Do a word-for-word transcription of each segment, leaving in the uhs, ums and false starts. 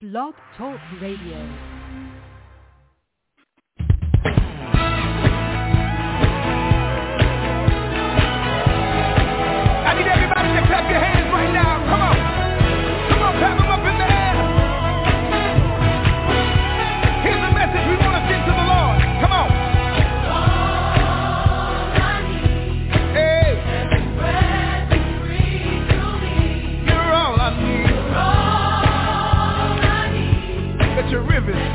Blog Talk Radio. I need everybody to clap your hands right now. Come on. Come on, clap them up in the air. Here's the message we want to send to the Lord. Come on. All I need Hey. is His presence free to me. You're all I need. You're all I need. Let your rivers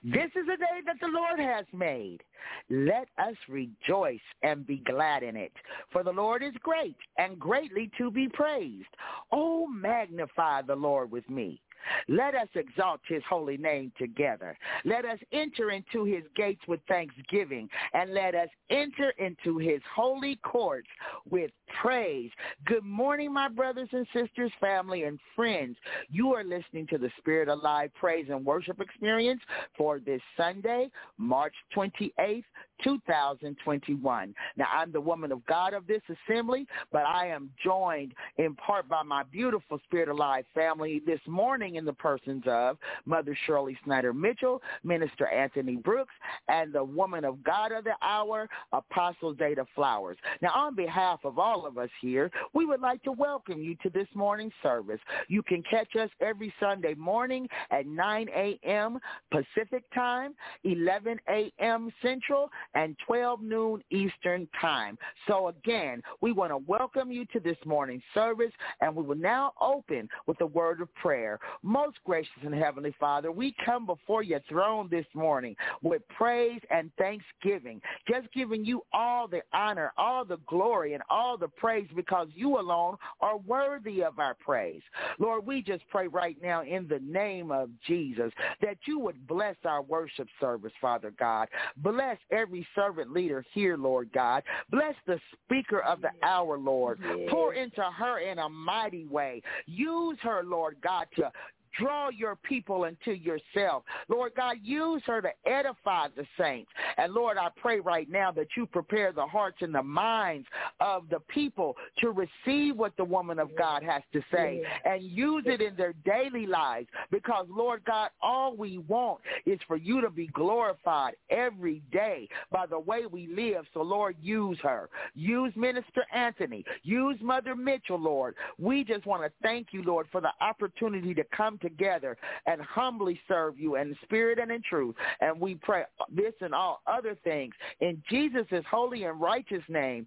This is a day that the Lord has made. Let us rejoice and be glad in it. For the Lord is great and greatly to be praised. Oh, magnify the Lord with me. Let us exalt his holy name together. Let us enter into his gates with thanksgiving, and let us enter into his holy courts with praise. Good morning, my brothers and sisters, family, and friends. You are listening to the Spirit Alive Praise and Worship Experience for this Sunday, March twenty-eighth, two thousand twenty-one. Now, I'm the woman of God of this assembly, but I am joined in part by my beautiful Spirit Alive family this morning in the persons of Mother Shirley Snyder Mitchell, Minister Anthony Brooks, and the woman of God of the hour, Apostle Zeta Flowers. Now, on behalf of all of us here, we would like to welcome you to this morning's service. You can catch us every Sunday morning at nine a.m. Pacific Time, eleven a.m. Central, and twelve noon Eastern Time. So again, we want to welcome you to this morning's service, and we will now open with a word of prayer. Most gracious and heavenly Father, we come before your throne this morning with praise and thanksgiving, just giving you all the honor, all the glory, and all the praise because you alone are worthy of our praise. Lord, we just pray right now in the name of Jesus that you would bless our worship service, Father God. Bless every servant leader here, Lord God. Bless the speaker of the hour, Lord. Yes. Pour into her in a mighty way. Use her, Lord God, to draw your people into yourself. Lord God, use her to edify the saints. And Lord, I pray right now that you prepare the hearts and the minds of the people to receive what the woman of God has to say and use it in their daily lives. Because, Lord God, all we want is for you to be glorified every day by the way we live. So, Lord, use her. Use Minister Anthony. Use Mother Mitchell, Lord. We just want to thank you, Lord, for the opportunity to come together and humbly serve you in spirit and in truth. And we pray this and all other things in Jesus' holy and righteous name.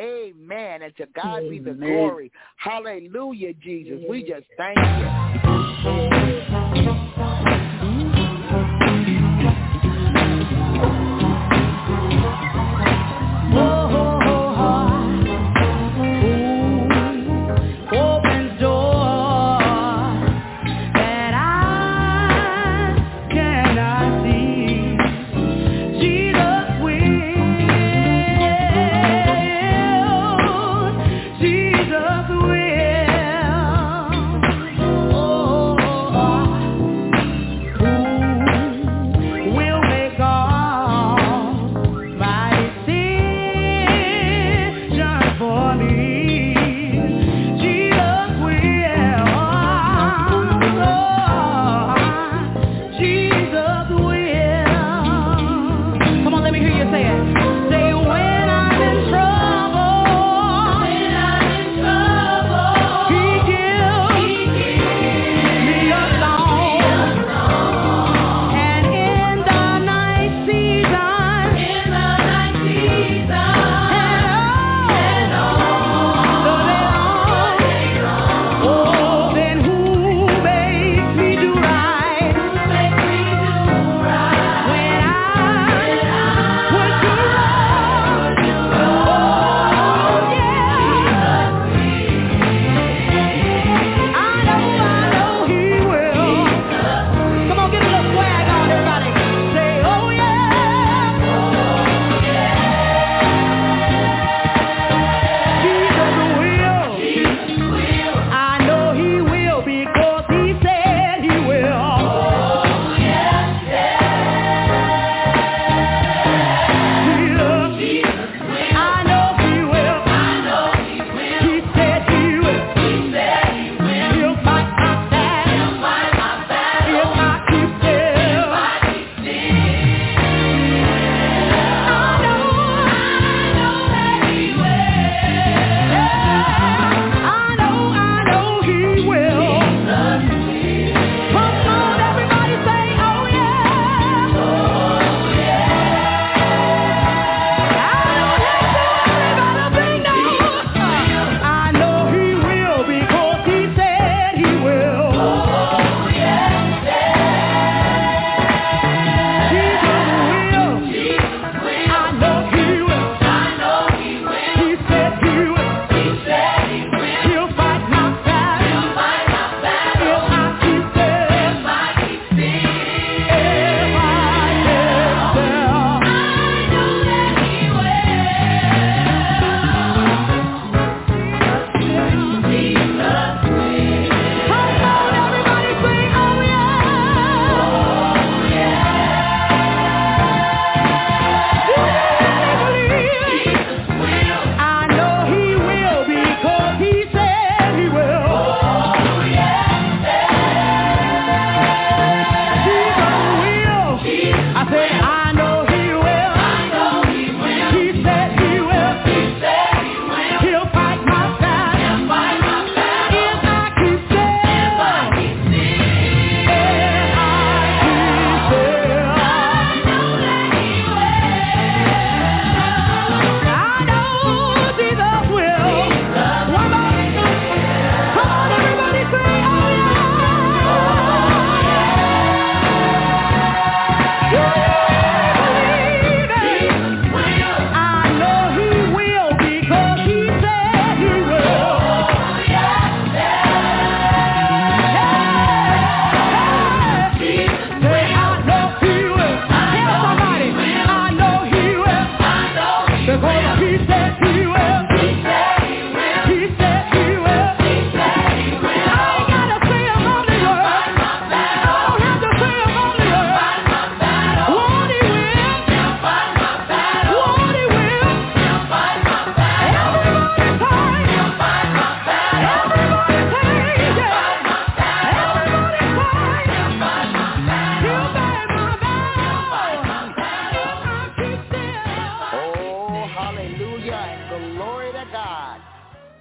Amen. And to God Amen. Be the glory. Hallelujah, Jesus. Amen. We just thank you. Oh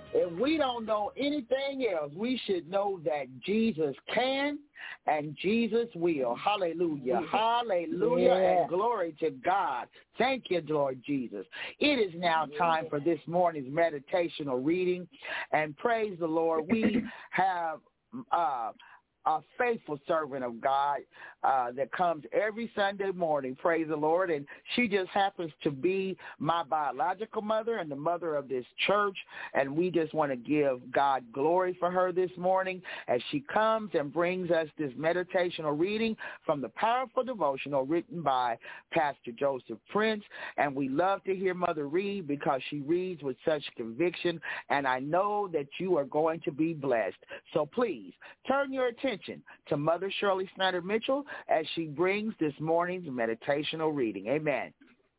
If we don't know anything else, we should know that Jesus can and Jesus will. Hallelujah. Hallelujah. Yeah. And glory to God. Thank you, Lord Jesus. It is now time for this morning's meditational reading. And praise the Lord, we have uh, a faithful servant of God uh, that comes every Sunday morning, praise the Lord, and she just happens to be my biological mother and the mother of this church, and we just want to give God glory for her this morning as she comes and brings us this meditational reading from the powerful devotional written by Pastor Joseph Prince, and we love to hear Mother read because she reads with such conviction, and I know that you are going to be blessed. So please turn your attention to Mother Shirley Snyder Mitchell as she brings this morning's meditational reading. Amen.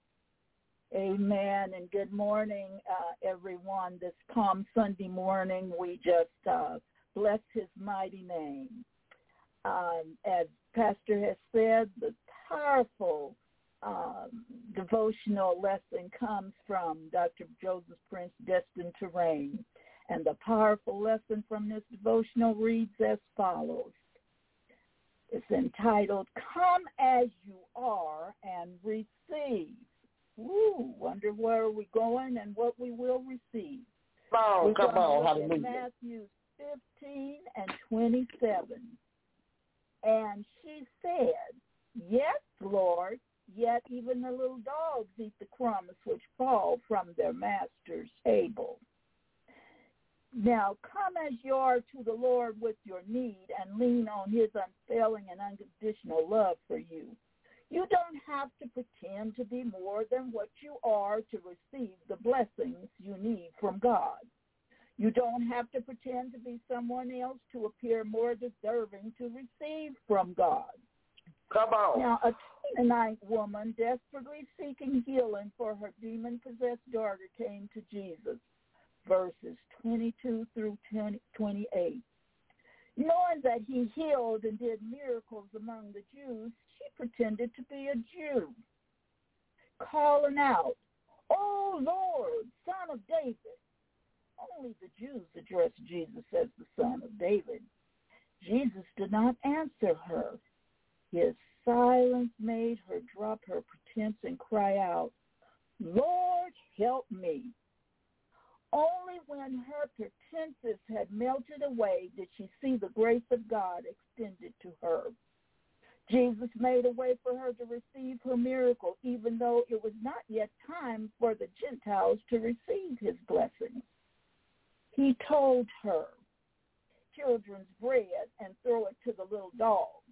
Amen, and good morning, uh, everyone. This Palm Sunday morning, we just uh, bless his mighty name. Um, as Pastor has said, the powerful um, devotional lesson comes from Doctor Joseph Prince, Destined to Reign. And the powerful lesson from this devotional reads as follows. It's entitled, Come as You Are and Receive. Ooh, wonder where we're going and what we will receive. Oh, we're come on, hallelujah. Matthew fifteen and twenty-seven. And she said, Yes, Lord, yet even the little dogs eat the crumbs which fall from their master's table. Now, come as you are to the Lord with your need and lean on his unfailing and unconditional love for you. You don't have to pretend to be more than what you are to receive the blessings you need from God. You don't have to pretend to be someone else to appear more deserving to receive from God. Come on. Now, a Canaanite woman desperately seeking healing for her demon-possessed daughter came to Jesus. Verses twenty-two through twenty-eight. Knowing that he healed and did miracles among the Jews, she pretended to be a Jew, calling out, "O Lord, Son of David." Only the Jews addressed Jesus as the Son of David. Jesus did not answer her. His silence made her drop her pretense and cry out, "Lord, help me." Only when her pretenses had melted away did she see the grace of God extended to her. Jesus made a way for her to receive her miracle, even though it was not yet time for the Gentiles to receive his blessings. He told her, children's bread and throw it to the little dogs.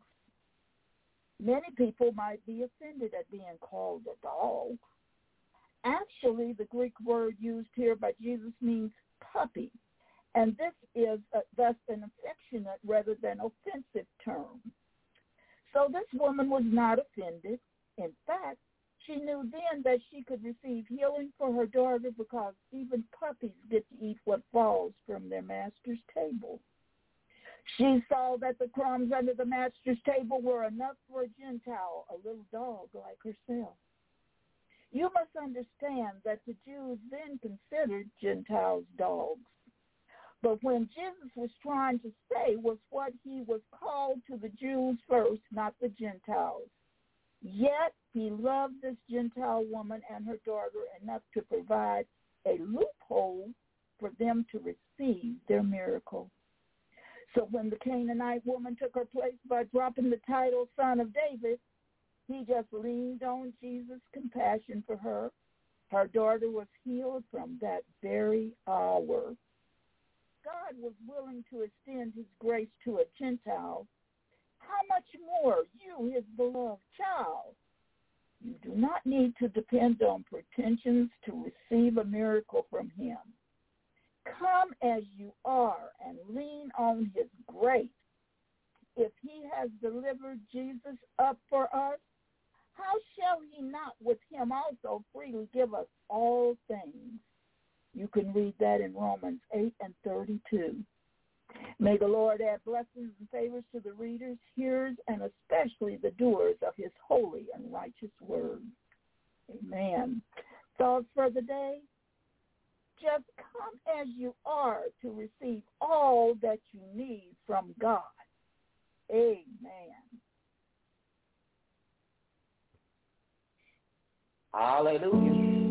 Many people might be offended at being called a dog. Actually, the Greek word used here by Jesus means puppy, and this is a, thus an affectionate rather than offensive term. So this woman was not offended. In fact, she knew then that she could receive healing for her daughter because even puppies get to eat what falls from their master's table. She saw that the crumbs under the master's table were enough for a Gentile, a little dog like herself. You must understand that the Jews then considered Gentiles dogs. But when Jesus was trying to say was what he was called to the Jews first, not the Gentiles. Yet he loved this Gentile woman and her daughter enough to provide a loophole for them to receive their miracle. So when the Canaanite woman took her place by dropping the title Son of David, he just leaned on Jesus' compassion for her. Her daughter was healed from that very hour. God was willing to extend his grace to a Gentile. How much more you, his beloved child? You do not need to depend on pretensions to receive a miracle from him. Come as you are and lean on his grace. If he has delivered Jesus up for us, how shall he not with him also freely give us all things? You can read that in Romans eight and thirty-two. May the Lord add blessings and favors to the readers, hearers, and especially the doers of his holy and righteous word. Amen. Thoughts for the day? just come as you are to receive all that you need from God. Amen. Hallelujah.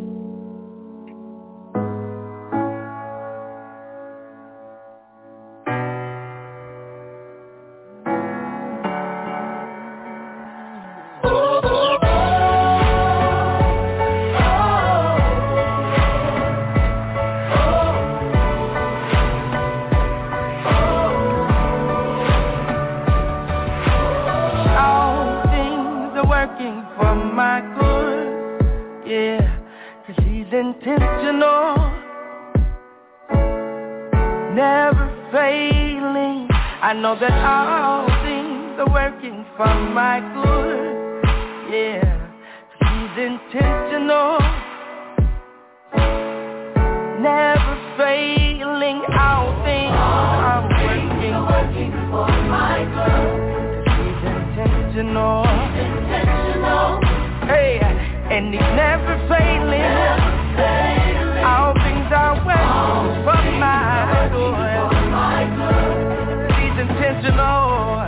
Intentional, never failing. I know that all things are working for my good. Yeah, he's intentional, never failing. All things are working, working for my good. He's intentional, he's intentional. Hey, and he's never failing. Never All things are working for my good. He's intentional.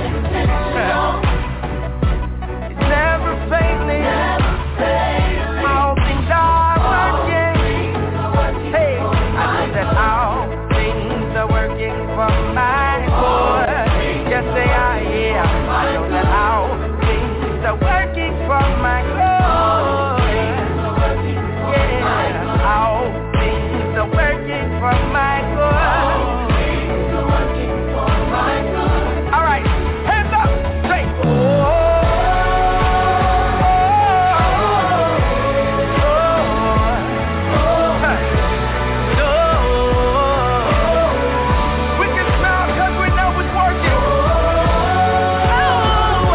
He's never failing. All things are working. Hey, I know that all things are working for my good. Yes, they are, yeah. I know that all things are working for my good. All things are working for my good. All right, hands up, say, oh, oh, oh, we can smile because we know it's working. Oh,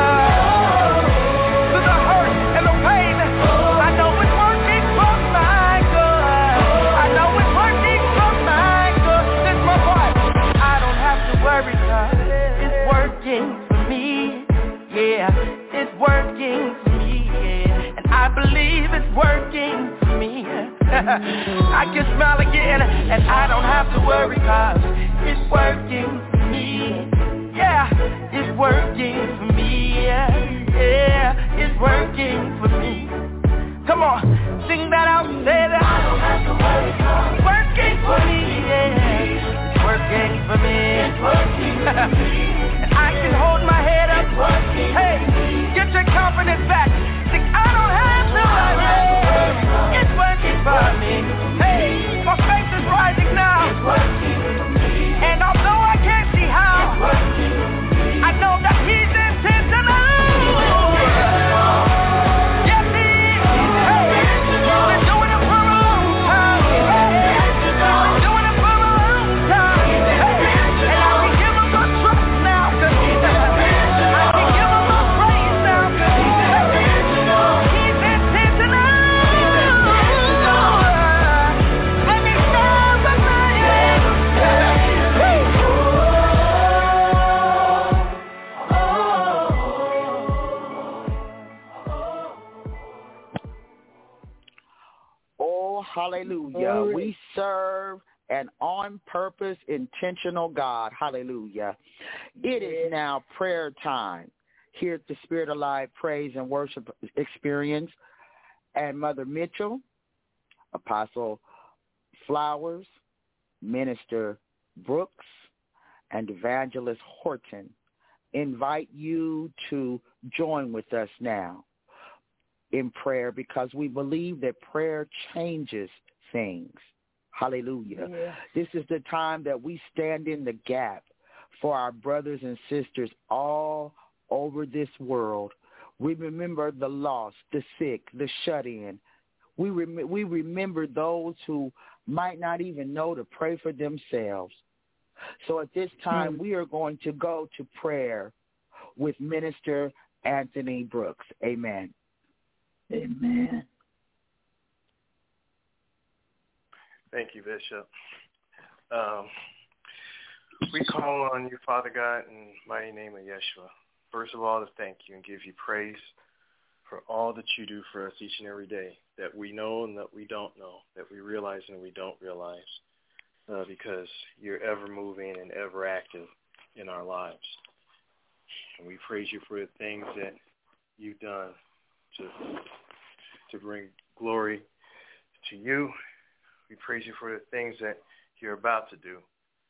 to the hurt and the pain, I know it's working for my good. I know it's working for my good. This is my part. I don't have to worry, cause it's working for me. Yeah, it's working for me. Yeah, and I believe it's working for me. I can smile again, and I don't have to worry, cause it's working for me. Yeah, it's working for me. Yeah, yeah, it's working for me. Come on, sing that out, say that. I don't have to worry, cause it's working for me. Yeah, it's working for me. It's working for me. And I can hold my head up. It's working. Hey, get your confidence back. Sing, I don't have to worry. It's working for me. Hey, my faith is rising now. It's working for me. And although I can't see how, it's working for me. I know that he's intentional. Yes, he is. Hey, he's been doing it for a long time. Hey, he's been doing it for a long time. Hey, and I can give him my trust now, cause he's I can give him my praise now, cause he's intentional. He's intentional. And he's never failing. Oh, hallelujah. Glory. We serve an on-purpose, intentional God. Hallelujah. It is now prayer time here at the Spirit Alive Praise and Worship Experience. And Mother Mitchell, Apostle Flowers, Minister Brooks, and Evangelist Horton invite you to join with us now in prayer, because we believe that prayer changes things. Hallelujah. Yeah. This is the time that we stand in the gap for our brothers and sisters all over this world. We remember the lost, the sick, the shut-in. We, rem- we remember those who might not even know to pray for themselves. So at this time, we are going to go to prayer with Minister Anthony Brooks. Amen. Amen. Thank you, Bishop. Um, we call on you, Father God, in the mighty name of Yeshua. First of all, to thank you and give you praise for all that you do for us each and every day, that we know and that we don't know, that we realize and we don't realize, uh, because you're ever moving and ever active in our lives. And we praise you for the things that you've done to to bring glory to you. We praise you for the things that you're about to do.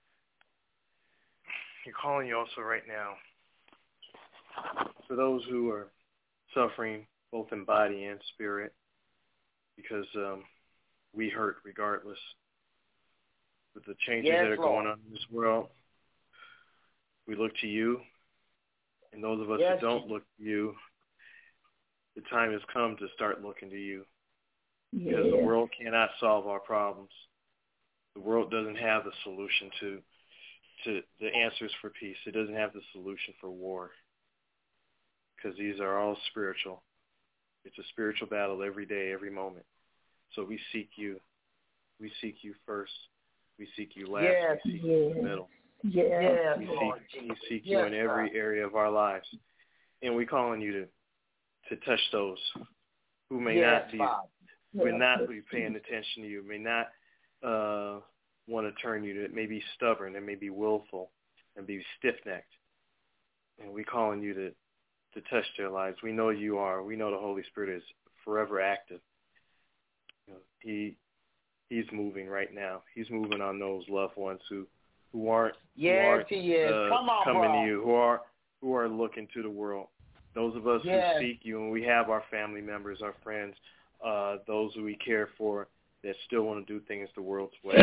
You're calling you also right now for those who are suffering both in body and spirit, because um, we hurt regardless. With the changes yes, that are Lord. going on in this world, we look to you. And those of us yes, who don't look to you, the time has come to start looking to you. Yes. Because the world cannot solve our problems. The world doesn't have the solution to to the answers for peace. It doesn't have the solution for war. Because these are all spiritual. It's a spiritual battle every day, every moment. So we seek you. We seek you first. We seek you last. Yes. We seek yes. you in the middle. Yes. We seek, we seek you yes, in every God. area of our lives. And we call on you to to touch those who may yes, not be Father. may yes. not be paying attention to you, may not uh, want to turn you, that may be stubborn, and may be willful, and be stiff-necked. And we call on you to, to touch their lives. We know you are. We know the Holy Spirit is forever active. You know, he He's moving right now. He's moving on those loved ones who, who aren't, yes, who aren't he is. uh, Come on, coming bro. to you, who are who are looking to the world. Those of us yes. who seek you, and we have our family members, our friends, uh, those who we care for that still want to do things the world's way.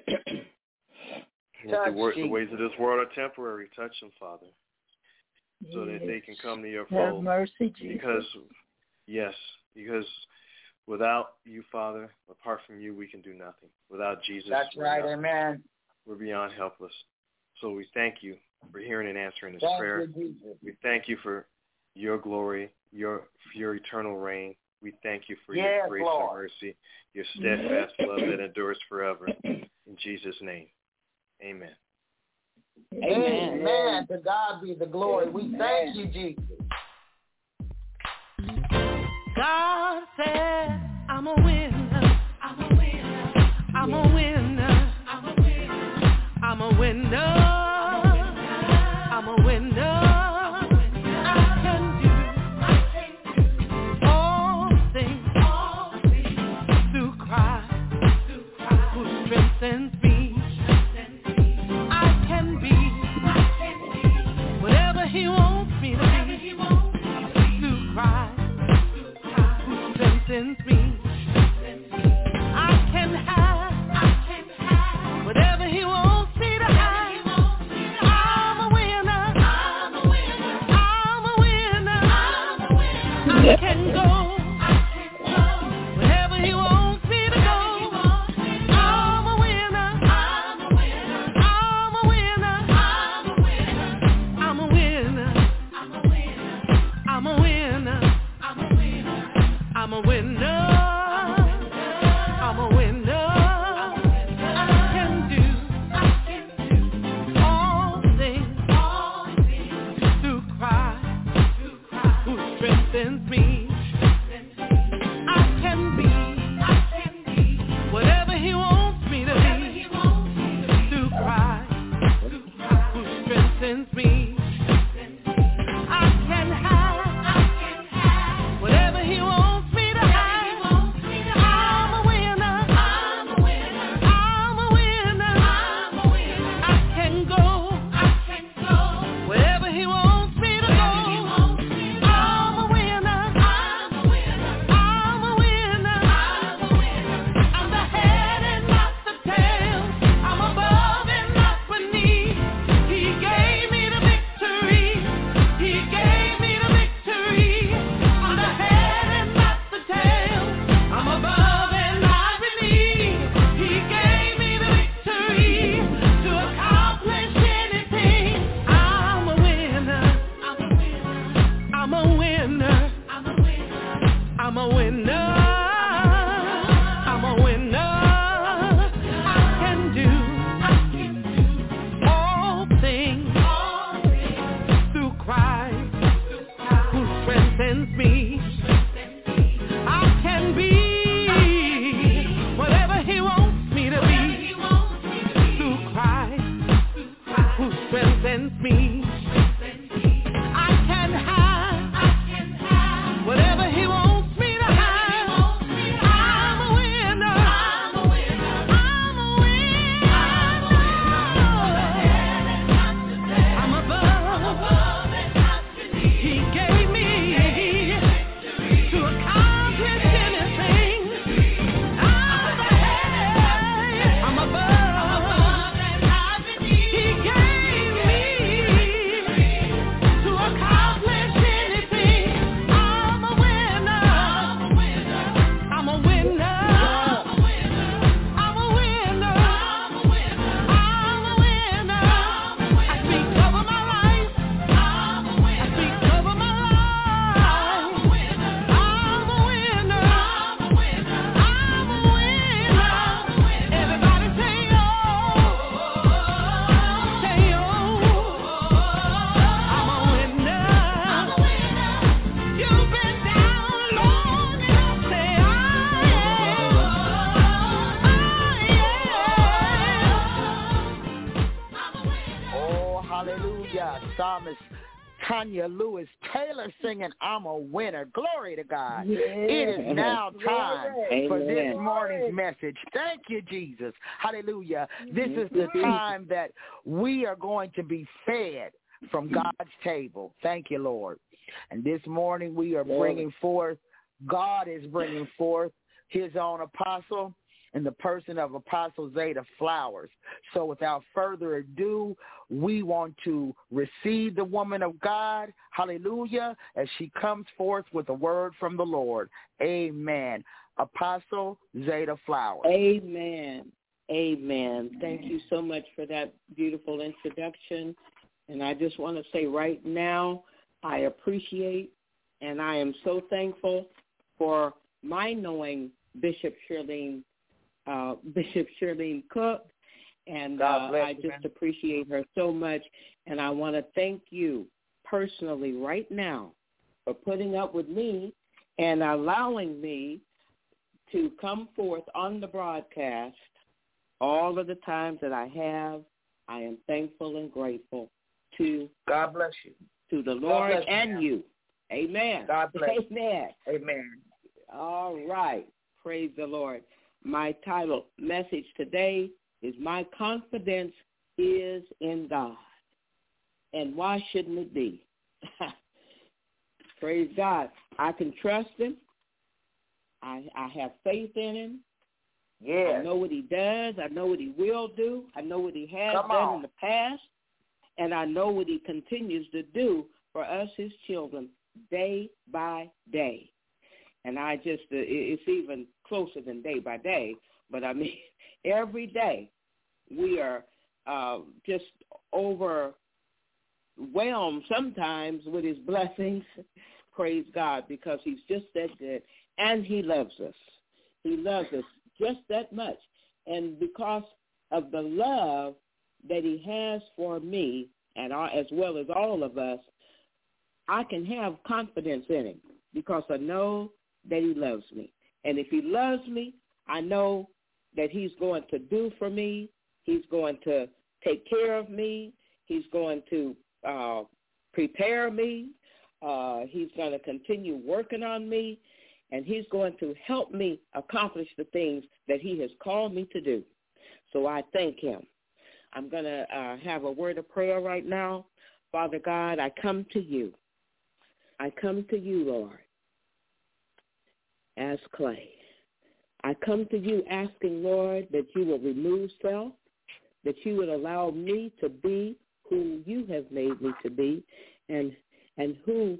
the, wor- the ways of this world are temporary. Touch them, Father, yes. so that they can come to your fold. Have mercy, Jesus. Because, yes, because without you, Father, apart from you, we can do nothing. Without Jesus, that's right, not, amen. We're beyond helpless. So we thank you for hearing and answering this thank prayer. You, Jesus. We thank you for your glory, your for your eternal reign. We thank you for yes, your grace Lord. and mercy, your steadfast love that endures forever. In Jesus' name, amen. Amen. Amen. To God be the glory. We thank you, Jesus. God said, I'm a winner. I'm a winner. I'm a winner. I'm a winner. I'm a winner. I'm a winner. I can do all things through Christ who strengthens me. I can be whatever He wants me to be through Christ who strengthens me. I can have whatever He wants me to have. I'm a winner. I'm a winner. I'm a winner. I can go wherever He wants me to go. I'm a winner. I'm a winner. I'm a winner. I'm a winner. I'm a winner. I'm a winner. I'm a winner. I'm a winner. I'm a winner. I can do all things through Christ who strengthens me. I can be whatever He wants me to be through Christ who strengthens me. I can have whatever He wants me to have. I'm a winner. I'm a winner. I'm a winner. I'm a winner. I can go. I can go wherever He wants me to go. I'm a winner. I'm a winner. I'm a winner. I'm a winner. I'm the head and not the tail. I'm above and not beneath. He gave me the victory. He gave me the victory. I'm the head and not the tail. I'm above and not beneath. He gave me the victory to accomplish anything. I'm a winner. I'm a winner. I'm a winner. I'm a winner. I'm a winner. I can do all things through Christ who strengthens me. uh, Miss Tanya Lewis Taylor singing I'm a Winner. Glory to God. Yes. It is now time Glory. for this Amen. morning's message. Thank you, Jesus. Hallelujah. This is Mhm. the time that we are going to be fed from God's table. Thank you, Lord. And this morning we are bringing forth, God is bringing forth his own apostle in the person of Apostle Zeta Flowers. So without further ado, we want to receive the woman of God, hallelujah, as she comes forth with a word from the Lord. Amen. Apostle Zeta Flowers. Amen. Amen. Thank you so much for that beautiful introduction. And I just want to say right now, I appreciate and I am so thankful for my knowing Bishop Shirlene Uh, Bishop Shirlene Cook, and uh, I just man. appreciate her so much, and I want to thank you personally right now for putting up with me and allowing me to come forth on the broadcast all of the times that I have. I am thankful and grateful to God bless you, to the Lord and you. Amen. God bless Amen. You. Amen. All right. Praise the Lord. My title message today is My Confidence is in God. And why shouldn't it be? Praise God. I can trust him. I, I have faith in him. Yeah. I know what he does. I know what he will do. I know what he has Come done on. in the past. And I know what he continues to do for us, his children, day by day. And I just, uh, it's even closer than day by day, but I mean, every day we are uh, just overwhelmed sometimes with his blessings. Praise God, because he's just that good. And he loves us. He loves us just that much. And because of the love that he has for me, and all, as well as all of us, I can have confidence in him because I know that he loves me. And if he loves me, I know that he's going to do for me. He's going to take care of me. He's going to uh, prepare me. Uh, he's going to continue working on me. And he's going to help me accomplish the things that he has called me to do. So I thank him. I'm going to uh, have a word of prayer right now. Father God, I come to you. I come to you, Lord, as clay. I come to you asking, Lord, that you will remove self, that you would allow me to be who you have made me to be, and and who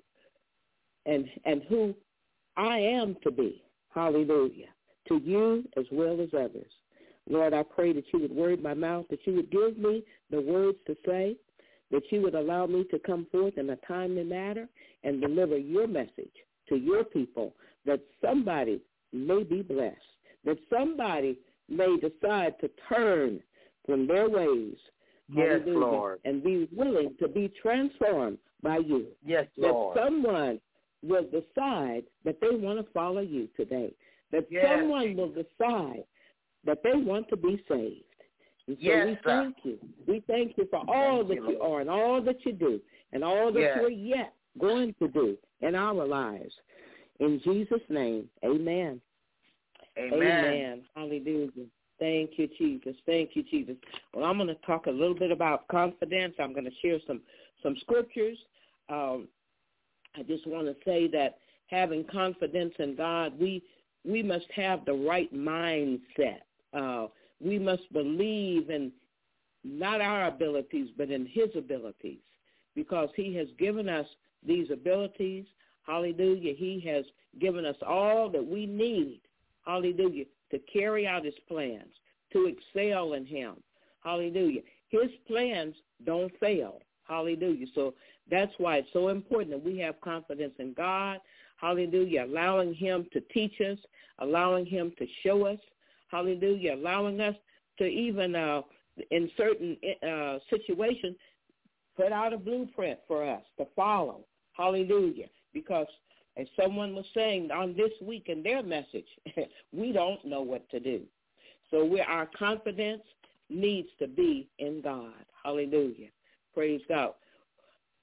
and and who I am to be. Hallelujah. To you as well as others. Lord, I pray that you would word my mouth, that you would give me the words to say, that you would allow me to come forth in a timely manner and deliver your message to your people, that somebody may be blessed, that somebody may decide to turn from their ways, yes, hallelujah, Lord, and be willing to be transformed by you. Yes, Lord. That someone will decide that they want to follow you today, that yes. someone will decide that they want to be saved. And so yes, we sir. thank you. We thank you for all thank that you, you are and all that you do and all that yes. you're yet going to do in our lives. In Jesus' name, amen. Amen. Amen. Hallelujah. Thank you, Jesus. Thank you, Jesus. Well, I'm going to talk a little bit about confidence. I'm going to share some, some scriptures. Um, I just want to say that having confidence in God, we we must have the right mindset. Uh, we must believe in not our abilities, but in his abilities, because he has given us these abilities. Hallelujah. He has given us all that we need, hallelujah, to carry out his plans, to excel in him. Hallelujah. His plans don't fail. Hallelujah. So that's why it's so important that we have confidence in God. Hallelujah. Allowing him to teach us, allowing him to show us. Hallelujah. Allowing us to even uh, in certain uh, situations put out a blueprint for us to follow. Hallelujah. Because as someone was saying on this week in their message, we don't know what to do. So we, our confidence needs to be in God. Hallelujah. Praise God.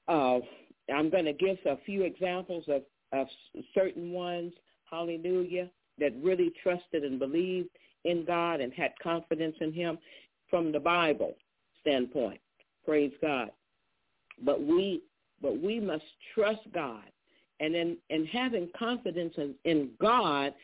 uh, I'm going to give a few examples of, of certain ones, hallelujah, that really trusted and believed in God and had confidence in him from the Bible standpoint. Praise God. But we but we must trust God. And in, in having confidence in, in God,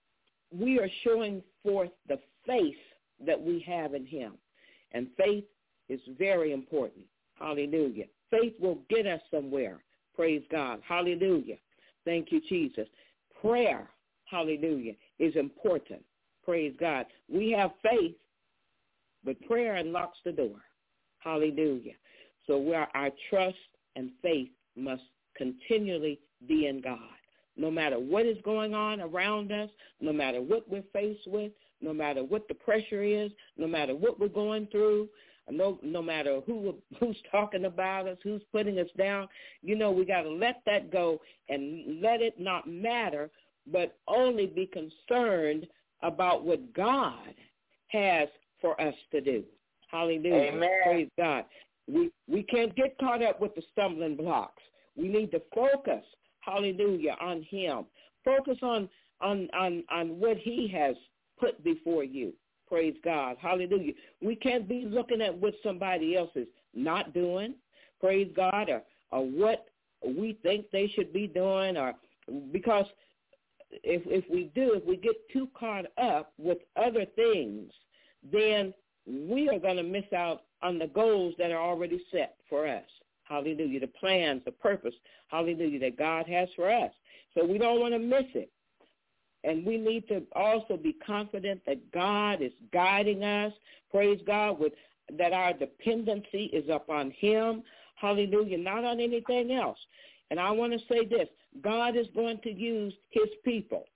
we are showing forth the faith that we have in him. And faith is very important. Hallelujah. Faith will get us somewhere. Praise God. Hallelujah. Thank you, Jesus. Prayer, hallelujah, is important. Praise God. We have faith, but prayer unlocks the door. Hallelujah. So where our trust and faith must continually be in God. No matter what is going on around us, no matter what we're faced with, no matter what the pressure is, no matter what we're going through, no, no matter who who's talking about us, who's putting us down, you know, we got to let that go and let it not matter, but only be concerned about what God has for us to do. Hallelujah. Amen. Praise God. We we can't get caught up with the stumbling blocks. We need to focus, hallelujah, on him. Focus on on on, on what he has put before you. Praise God. Hallelujah. We can't be looking at what somebody else is not doing, praise God, or, or what we think they should be doing, or because if if we do, if we get too caught up with other things, then we are going to miss out on the goals that are already set for us. Hallelujah. The plans, the purpose, hallelujah, that God has for us. So we don't want to miss it. And we need to also be confident that God is guiding us, praise God, with that our dependency is upon him, hallelujah, not on anything else. And I want to say this, God is going to use his people,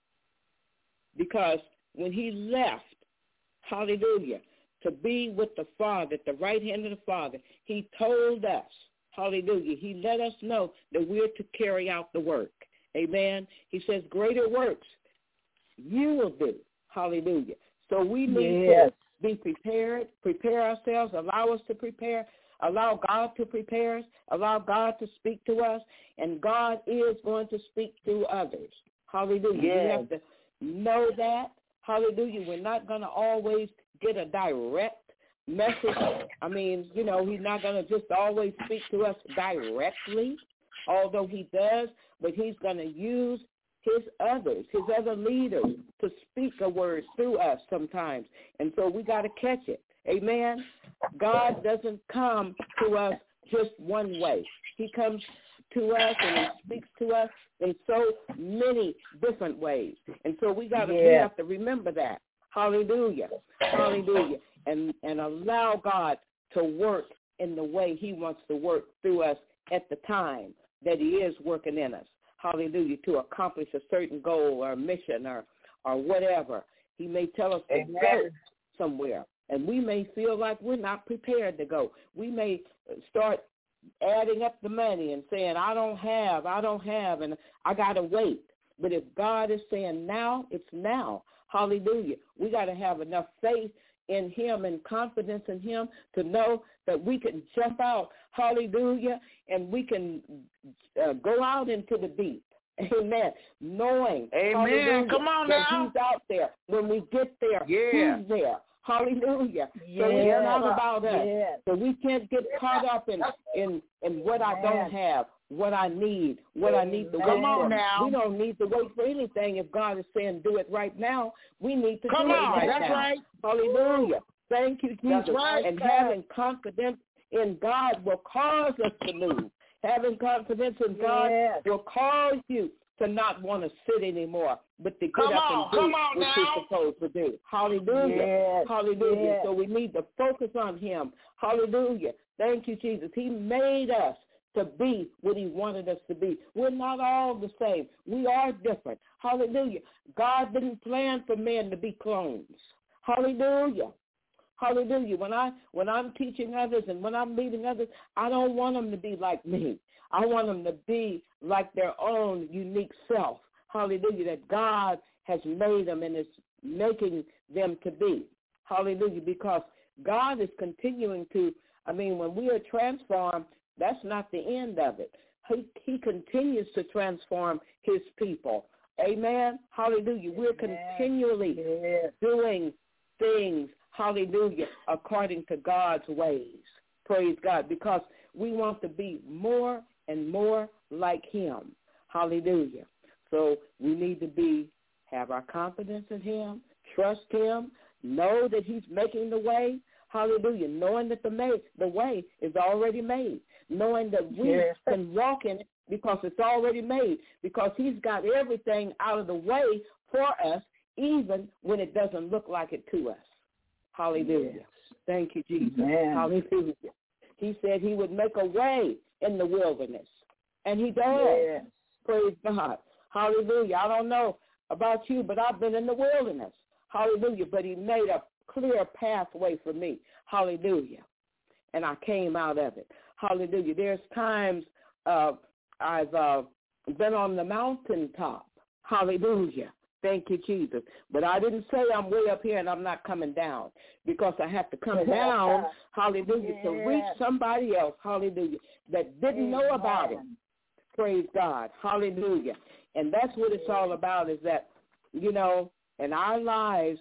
because when he left, hallelujah, to be with the Father, at the right hand of the Father, he told us, hallelujah, he let us know that we're to carry out the work. Amen. He says, greater works you will do. Hallelujah. So we need yes. to be prepared, prepare ourselves, allow us to prepare, allow God to prepare us, allow God to speak to us, and God is going to speak to others. Hallelujah. Yes. We have to know that. Hallelujah. We're not going to always get a direct message. I mean, you know, he's not going to just always speak to us directly, although he does, but he's going to use his others, his other leaders to speak a word through us sometimes. And so we got to catch it. Amen. God doesn't come to us just one way. He comes to us and he speaks to us in so many different ways. And so we got to yeah. we have to remember that. Hallelujah. Hallelujah. And and allow God to work in the way he wants to work through us at the time that he is working in us. Hallelujah, to accomplish a certain goal or mission or, or whatever. He may tell us to Amen. Go somewhere, and we may feel like we're not prepared to go. We may start adding up the money and saying, I don't have, I don't have, and I got to wait. But if God is saying now, it's now. Hallelujah. We got to have enough faith in him and confidence in him to know that we can jump out, hallelujah, and we can uh, go out into the deep, amen, knowing, amen, come on that now. he's out there. When we get there, yeah. he's there, hallelujah. Yeah. So it's not about us. Yeah. So we can't get caught up in, in, in what I don't have, what I need, what I need to wait Come on for. now. We don't need to wait for anything. If God is saying do it right now, we need to Come do on, it right that's now. right. Hallelujah. Thank you, Jesus. That's right. And having confidence in God will cause us to move. Having confidence in God yes. will cause you to not want to sit anymore, but to get come up on, and do come on what now. you're supposed to do. Hallelujah. Yes. Hallelujah. Yes. So we need to focus on him. Hallelujah. Thank you, Jesus. He made us to be what he wanted us to be. We're not all the same. We are different. Hallelujah. God didn't plan for men to be clones. Hallelujah. Hallelujah. When I when I'm teaching others and when I'm leading others, I don't want them to be like me. I want them to be like their own unique self. Hallelujah. That God has made them and is making them to be. Hallelujah. Because God is continuing to, I mean, when we are transformed, That's not the end of it. He, he continues to transform his people. Amen. Hallelujah. We're continually yes. doing things, hallelujah, according to God's ways. Praise God, because we want to be more and more like him. Hallelujah. So we need to be, have our confidence in him, trust him, know that he's making the way. Hallelujah. Knowing that the, made, the way is already made. Knowing that we yes. can walk in it because it's already made. Because he's got everything out of the way for us, even when it doesn't look like it to us. Hallelujah. Yes. Thank you, Jesus. Amen. Hallelujah. He said he would make a way in the wilderness. And he does. Yes. Praise God. Hallelujah. I don't know about you, but I've been in the wilderness. Hallelujah. But he made a clear pathway for me. Hallelujah. And I came out of it. Hallelujah. There's times uh, I've uh, been on the mountaintop. Hallelujah. Thank you, Jesus. But I didn't say I'm way up here and I'm not coming down, because I have to come down, hallelujah, yes. to reach somebody else, hallelujah, that didn't Amen. know about it. Praise God. Hallelujah. And that's what it's all about, is that, you know, in our lives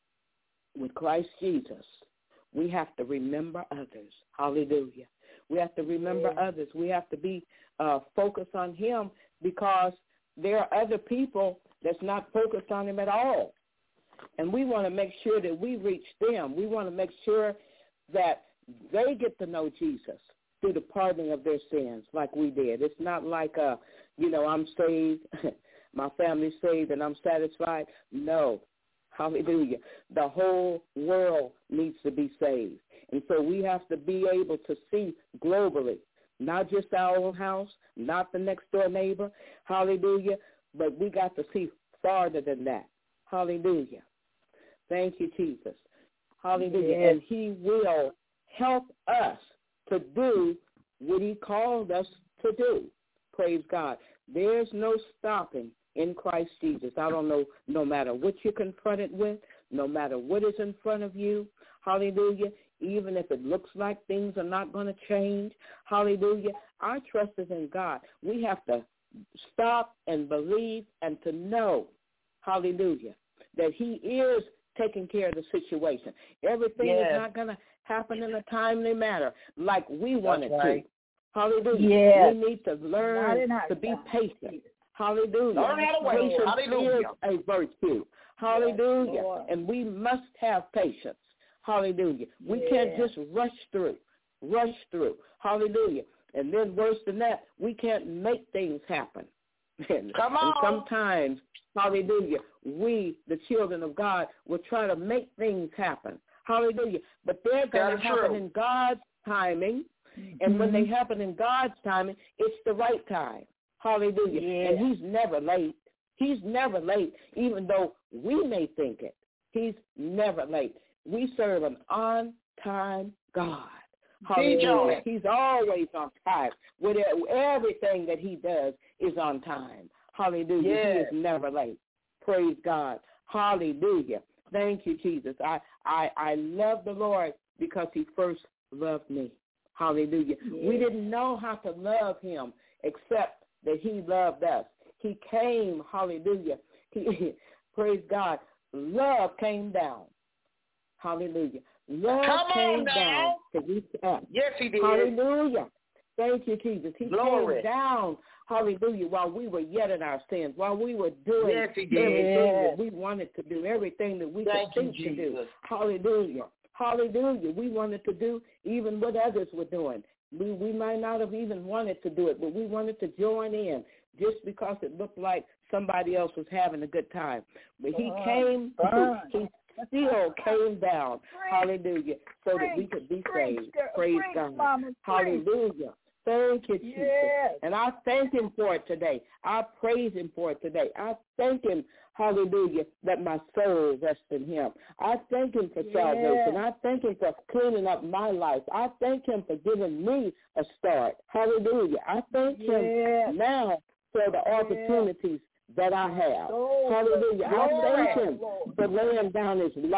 with Christ Jesus, we have to remember others. Hallelujah. We have to remember yeah. others. We have to be uh, focused on him, because there are other people that's not focused on him at all. And we want to make sure that we reach them. We want to make sure that they get to know Jesus through the pardoning of their sins like we did. It's not like, uh, you know, I'm saved, my family's saved, and I'm satisfied. No. Hallelujah. The whole world needs to be saved. And so we have to be able to see globally, not just our own house, not the next door neighbor. Hallelujah. But we got to see farther than that. Hallelujah. Thank you, Jesus. Hallelujah. Yes. And he will help us to do what he called us to do. Praise God. There's no stopping in Christ Jesus. I don't know, no matter what you're confronted with, no matter what is in front of you, hallelujah, even if it looks like things are not going to change, hallelujah, our trust is in God. We have to stop and believe and to know, hallelujah, that he is taking care of the situation. Everything yes. is not going to happen in a timely manner like we want That's it right. to. Hallelujah. Yes. We need to learn to be patient. Hallelujah. Learn how to wait. Patience Hallelujah. is a virtue. Hallelujah. Yes, and we must have patience. Hallelujah. We yes. can't just rush through. Rush through. Hallelujah. And then worse than that, we can't make things happen. and, Come on. and sometimes, hallelujah, we, the children of God, will try to make things happen. Hallelujah. But they're going to happen true. in God's timing. And mm-hmm. when they happen in God's timing, it's the right time. Hallelujah. Yeah. And he's never late. He's never late, even though we may think it. He's never late. We serve an on-time God. Hallelujah. He's always on time. With everything that he does is on time. Hallelujah. Yes. He is never late. Praise God. Hallelujah. Thank you, Jesus. I, I, I love the Lord because he first loved me. Hallelujah. Yes. We didn't know how to love him except that he loved us. He came, hallelujah. He, praise God. Love came down. Hallelujah. Love Come came on down to reach us. Yes, he did. Hallelujah. Thank you, Jesus. He Glory. came down, hallelujah, while we were yet in our sins, while we were doing yes, he did. everything Yes. that we wanted to do, everything that we Thank could think you, to do. Jesus. Hallelujah. Hallelujah. We wanted to do even what others were doing. We we might not have even wanted to do it, but we wanted to join in just because it looked like somebody else was having a good time. But he uh, came, uh, he still came down, hallelujah, so preach, that we could be preach, saved. preach, Praise preach, God. Mama, Hallelujah. Thank you, Jesus. Yes. And I thank him for it today. I praise him for it today. I thank him, hallelujah, that my soul rests in him. I thank him for yes. salvation. I thank him for cleaning up my life. I thank him for giving me a start. Hallelujah. I thank yes. him now for the opportunities that I have. Oh, hallelujah. Lord. I thank him for laying down his life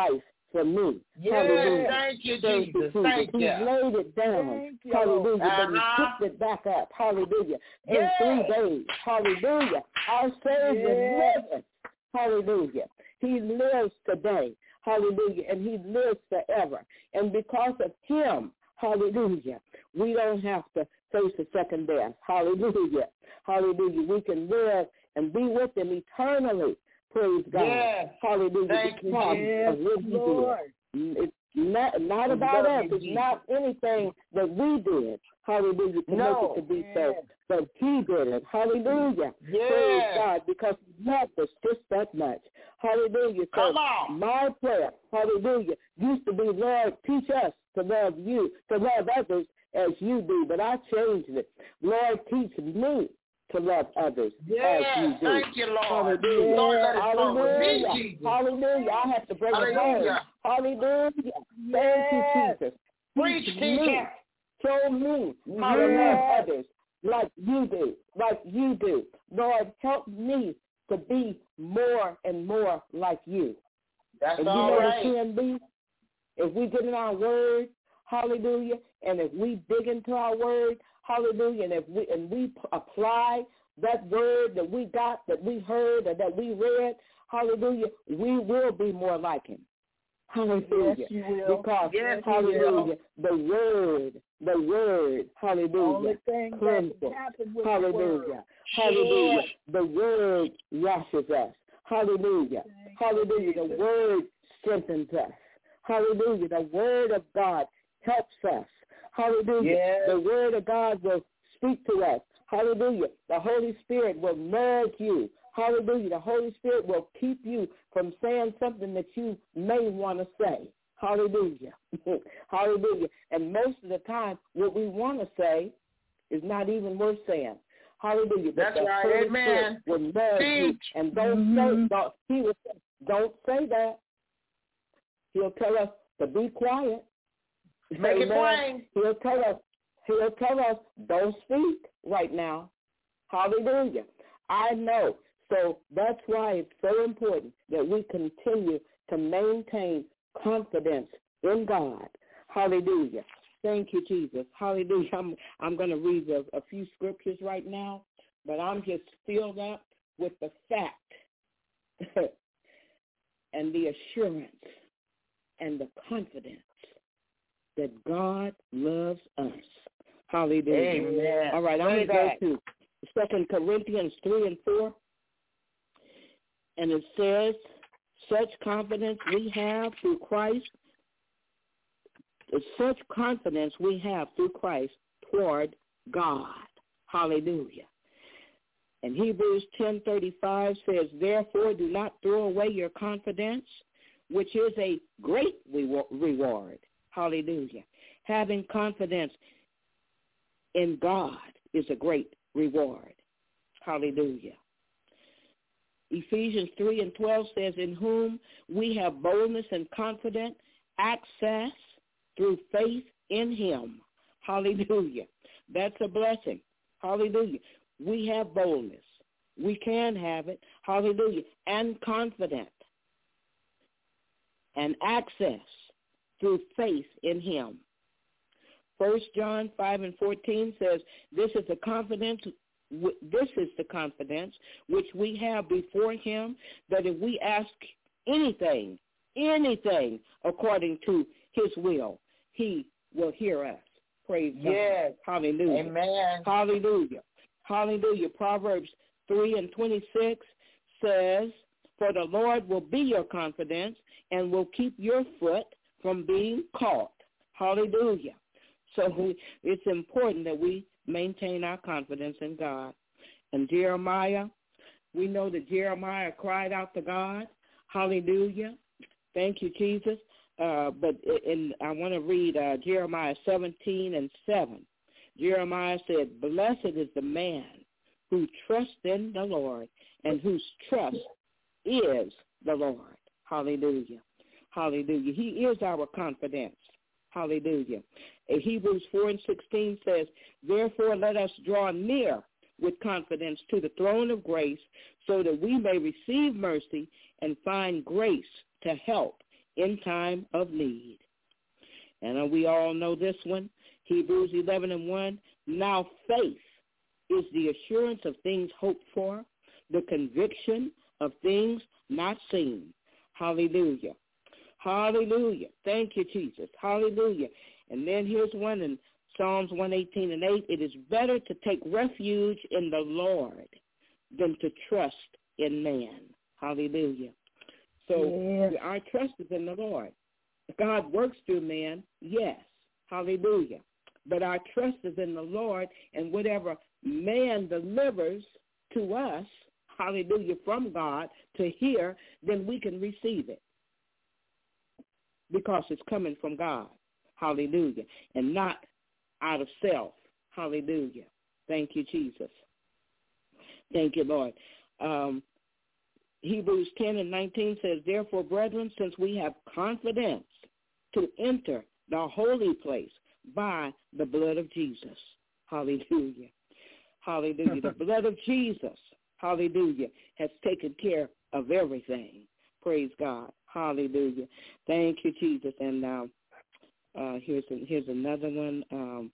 for me. Yes, Hallelujah. thank you, Thank Jesus. you, Thank He you. laid it down. Thank you, Hallelujah. Uh-huh. But He picked it back up. Hallelujah. In Yes. three days. Hallelujah. Our Savior Yes. lives. Hallelujah. He lives today. Hallelujah. And He lives forever. And because of Him, hallelujah, we don't have to face a second death. Hallelujah. Hallelujah. We can live and be with Him eternally. Praise God. Yes. Hallelujah. Thank you, Because Yes, of what He Lord. did. It's not, not We about love us. you, It's Jesus. not anything that we did. Hallelujah. To No. make it to be Yes. so. But He did it. Hallelujah. Yes. Praise God. Because He loved us just that much. Hallelujah. So Come on. my prayer, hallelujah, used to be, Lord, teach us to love you, to love others as you do. But I changed it. Lord, teach me to love others Yes. as you do. Thank you, Lord. Hallelujah. Lord, let it flow with me, Hallelujah. Jesus. Hallelujah. I have to bring it home. Hallelujah. Hallelujah. Thank Yes. you, Jesus. Preach, Teach teach me. it. Show me how to Yes. love others like you do, like you do. Lord, help me to be more and more like you. That's And you all know right. what can be? If we get in our word, hallelujah, and if we dig into our word, hallelujah, and if we and we p- apply that word that we got, that we heard, or that we read, hallelujah, we will be more like Him. Hallelujah. Yes, you will. Because, Yes, you hallelujah, the word, the word, The hallelujah, only thing that cleanses. can happen with Hallelujah. the word. Hallelujah. Yes. The word washes us. Hallelujah. Thank Hallelujah. you, The Jesus. word strengthens us. Hallelujah. The word of God helps us. Hallelujah. Yes. The word of God will speak to us. Hallelujah. The Holy Spirit will nudge you. Hallelujah. The Holy Spirit will keep you from saying something that you may want to say. Hallelujah. Hallelujah. And most of the time, what we want to say is not even worth saying. Hallelujah. But That's the right. Holy Amen. Spirit will nudge you. Teach. And don't Mhm. say, don't, he will say, don't say that. He'll tell us to be quiet. Make it Amen. plain. He'll tell us, he'll tell us, don't speak right now. Hallelujah. I know. So that's why it's so important that we continue to maintain confidence in God. Hallelujah. Thank you, Jesus. Hallelujah. I'm, I'm going to read a, a few scriptures right now, but I'm just filled up with the fact and the assurance and the confidence that God loves us. Hallelujah. Amen. All right, I'm Say going to go that. to Second Corinthians three and four. And it says, such confidence we have through Christ, such confidence we have through Christ toward God. Hallelujah. And Hebrews ten thirty-five says, therefore do not throw away your confidence, which is a great reward. Hallelujah. Having confidence in God is a great reward. Hallelujah. Ephesians three and twelve says, in whom we have boldness and confident access through faith in him. Hallelujah. That's a blessing. Hallelujah. We have boldness. We can have it. Hallelujah. And confident. And access through faith in him. First John five and fourteen says, this is the confidence This is the confidence which we have before him, that if we ask anything, anything according to his will, he will hear us. Praise Yes. God. Hallelujah. Amen. Hallelujah. Hallelujah. Proverbs three and twenty-six says, for the Lord will be your confidence and will keep your foot from being caught. Hallelujah. So it's important that we maintain our confidence in God. And Jeremiah, we know that Jeremiah cried out to God. Hallelujah. Thank you, Jesus. Uh, but in, I want to read uh, Jeremiah seventeen and seven. Jeremiah said, blessed is the man who trusts in the Lord and whose trust is the Lord. Hallelujah. Hallelujah. He is our confidence. Hallelujah. And Hebrews four and sixteen says, therefore let us draw near with confidence to the throne of grace so that we may receive mercy and find grace to help in time of need. And we all know this one, Hebrews eleven and one. Now faith is the assurance of things hoped for, the conviction of things not seen. Hallelujah. Hallelujah. Thank you, Jesus. Hallelujah. And then here's one in Psalms one eighteen and eight. It is better to take refuge in the Lord than to trust in man. Hallelujah. So yes. our trust is in the Lord. God works through man, yes. Hallelujah. But our trust is in the Lord, and whatever man delivers to us, hallelujah, from God to hear, then we can receive it because it's coming from God. Hallelujah. And not out of self. Hallelujah. Thank you, Jesus. Thank you, Lord. Um, Hebrews ten and nineteen says, therefore, brethren, since we have confidence to enter the holy place by the blood of Jesus. Hallelujah. Hallelujah. The blood of Jesus, hallelujah, has taken care of everything. Praise God. Hallelujah. Thank you, Jesus. And now uh, here's a, here's another one. Um,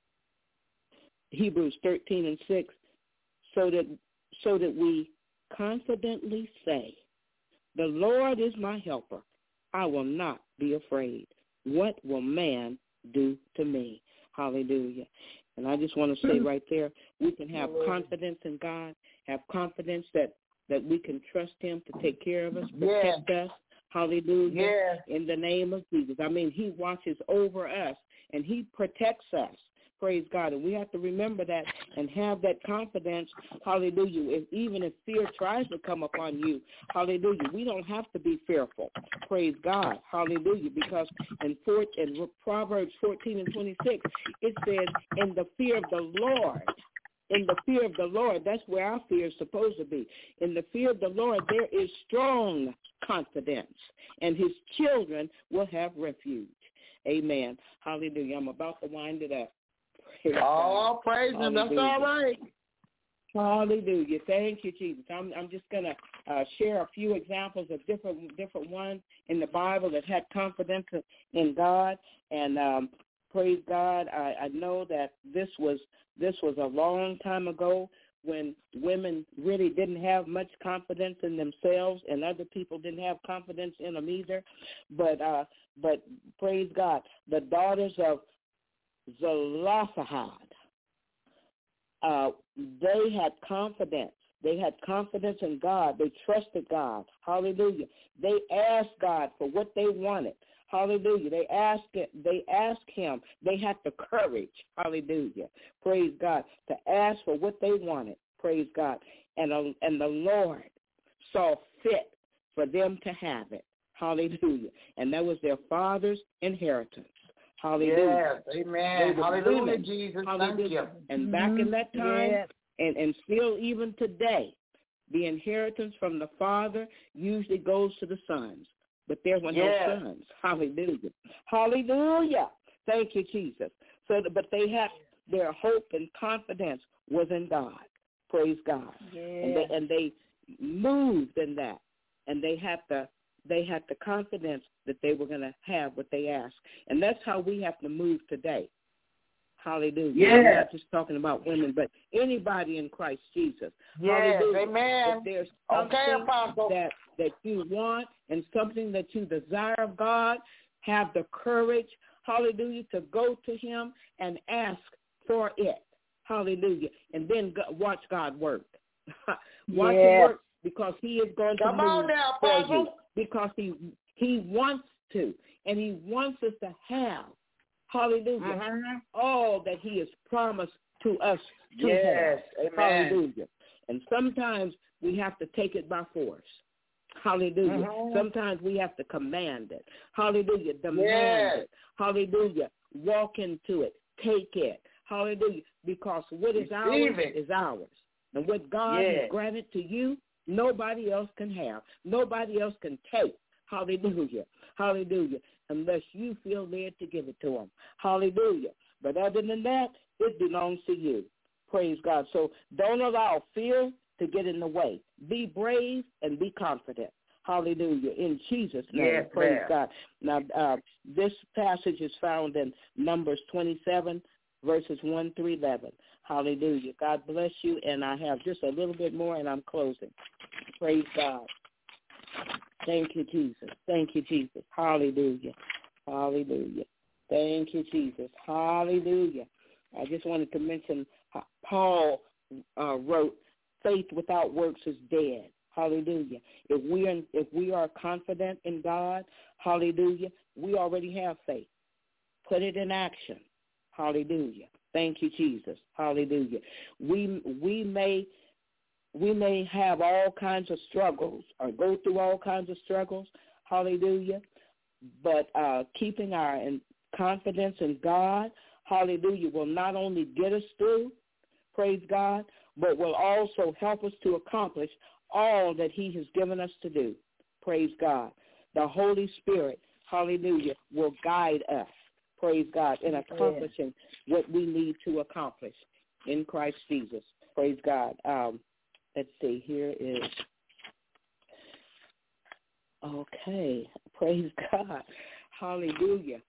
Hebrews thirteen and six, so that so that we confidently say, the Lord is my helper. I will not be afraid. What will man do to me? Hallelujah. And I just want to say right there, we can have confidence in God, have confidence that, that we can trust him to take care of us, protect yeah. us. Hallelujah. Yeah. In the name of Jesus. I mean, he watches over us and he protects us. Praise God. And we have to remember that and have that confidence. Hallelujah. If, even if fear tries to come upon you, hallelujah, we don't have to be fearful. Praise God. Hallelujah. Because in, four, in Proverbs fourteen and twenty-six, it says, in the fear of the Lord, in the fear of the Lord, that's where our fear is supposed to be. In the fear of the Lord, there is strong confidence, and his children will have refuge. Amen. Hallelujah. I'm about to wind it up. Oh, praise him. That's all right. Hallelujah. Thank you, Jesus. I'm I'm just going to uh, share a few examples of different different ones in the Bible that had confidence in God. And um, praise God, I, I know that this was this was a long time ago when women really didn't have much confidence in themselves, and other people didn't have confidence in them either. But uh, but praise God, the daughters of Zelophehad, uh, they had confidence. They had confidence in God. They trusted God. Hallelujah. They asked God for what they wanted. Hallelujah. They asked it, they asked him. They had the courage. Hallelujah. Praise God. To ask for what they wanted. Praise God. And, uh, and the Lord saw fit for them to have it. Hallelujah. And that was their father's inheritance. Hallelujah. Yes, amen. Hallelujah, women. Jesus. Hallelujah. Thank you. And back in that time, yes. and, and still even today, the inheritance from the father usually goes to the sons. But there were no yes. sons. Hallelujah. Hallelujah. Thank you, Jesus. So, the, but they had their hope and confidence was in God. Praise God. Yes. And they, and they moved in that. And they had the they had the confidence that they were going to have what they asked. And that's how we have to move today. Hallelujah. Yes. I'm not just talking about women, but anybody in Christ Jesus. Yes, hallelujah. amen. If there's something okay, Apostle. that, that you want and something that you desire of God, have the courage, hallelujah, to go to him and ask for it. Hallelujah. And then go, watch God work. Watch yes. him work because he is going Come to move on now, for Apostle. you. Because he he wants to, and he wants us to have, hallelujah, mm-hmm. all that he has promised to us to yes. have. Amen. Hallelujah. And sometimes we have to take it by force. Hallelujah. Mm-hmm. Sometimes we have to command it. Hallelujah. Demand yes. it. Hallelujah. Walk into it. Take it. Hallelujah. Because what is Receive ours it. is ours. And what God yes. has granted to you, nobody else can have. Nobody else can take. Hallelujah. Hallelujah. Unless you feel led to give it to them. Hallelujah. But other than that, it belongs to you. Praise God. So don't allow fear to get in the way. Be brave and be confident. Hallelujah. In Jesus' name. Yes, Praise ma'am. God. Now, uh, this passage is found in Numbers twenty-seven, verses one through eleven. Hallelujah. God bless you. And I have just a little bit more, and I'm closing. Praise God. Thank you, Jesus. Thank you, Jesus. Hallelujah. Hallelujah. Thank you, Jesus. Hallelujah. I just wanted to mention how Paul uh, wrote, faith without works is dead. Hallelujah. If we are, if we are confident in God, hallelujah, we already have faith. Put it in action. Hallelujah. Thank you, Jesus. Hallelujah. We we may we may have all kinds of struggles or go through all kinds of struggles. Hallelujah. But uh, keeping our in confidence in God, hallelujah, will not only get us through, praise God, but will also help us to accomplish all that he has given us to do. Praise God. The Holy Spirit, hallelujah, will guide us, praise God, in accomplishing what we need to accomplish in Christ Jesus. Praise God. Um, let's see, here is, okay, praise God. Hallelujah.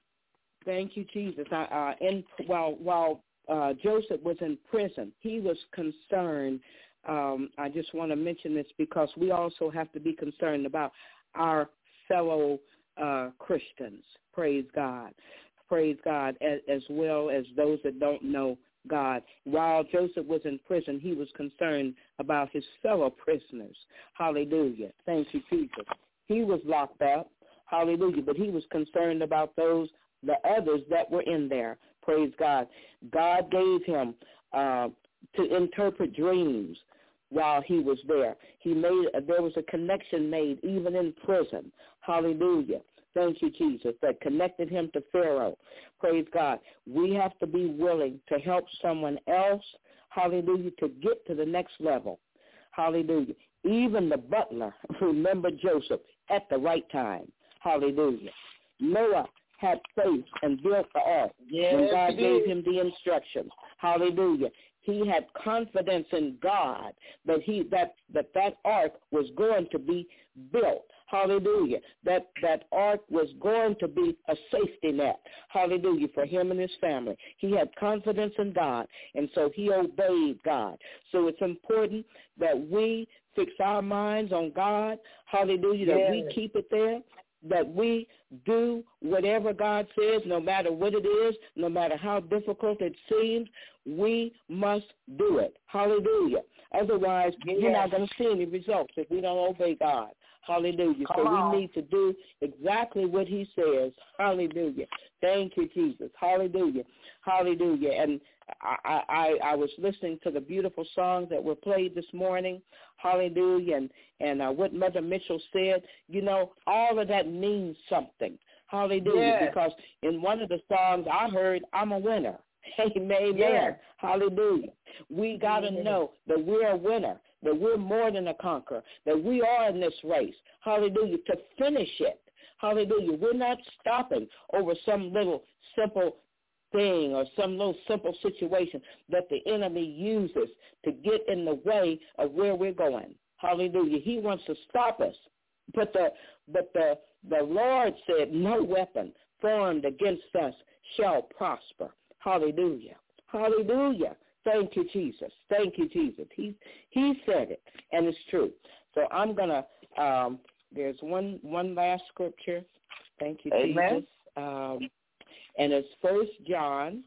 Thank you, Jesus. I, uh, in, while while uh, Joseph was in prison, he was concerned. Um, I just want to mention this because we also have to be concerned about our fellow uh, Christians. Praise God. Praise God, as, as well as those that don't know God. While Joseph was in prison, he was concerned about his fellow prisoners. Hallelujah. Thank you, Jesus. He was locked up. Hallelujah. But he was concerned about those, the others that were in there. Praise God. God gave him uh, to interpret dreams while he was there. He made, there was a connection made even in prison. Hallelujah. Thank you, Jesus, that connected him to Pharaoh. Praise God. We have to be willing to help someone else, hallelujah, to get to the next level. Hallelujah. Even the butler remembered Joseph at the right time. Hallelujah. Noah had faith and built the ark Yes, when God he gave did. him the instructions. Hallelujah. He had confidence in God that he that that, that ark was going to be built. Hallelujah. That that ark was going to be a safety net. Hallelujah. For him and his family. He had confidence in God, and so he obeyed God. So it's important that we fix our minds on God. Hallelujah. That Yes. we keep it there. That we do whatever God says, no matter what it is, no matter how difficult it seems, we must do it. Hallelujah. Otherwise, Yes. you're not going to see any results if we don't obey God. Hallelujah. Come so on. we need to do exactly what he says. Hallelujah. Thank you, Jesus. Hallelujah. Hallelujah. And I, I, I was listening to the beautiful songs that were played this morning. Hallelujah. And, and uh, what Mother Mitchell said, you know, all of that means something. Hallelujah. Yes. Because in one of the songs I heard, I'm a winner. Amen. Yes. Hallelujah. We got to Yes. know that we're a winner, that we're more than a conqueror, that we are in this race. Hallelujah. To finish it. Hallelujah. We're not stopping over some little simple thing or some little simple situation that the enemy uses to get in the way of where we're going. Hallelujah. He wants to stop us. But the but the the Lord said, no weapon formed against us shall prosper. Hallelujah. Hallelujah. Thank you, Jesus. Thank you, Jesus. He he said it, and it's true. So I'm gonna. Um, there's one one last scripture. Thank you, Amen. Jesus. Um, and it's First John.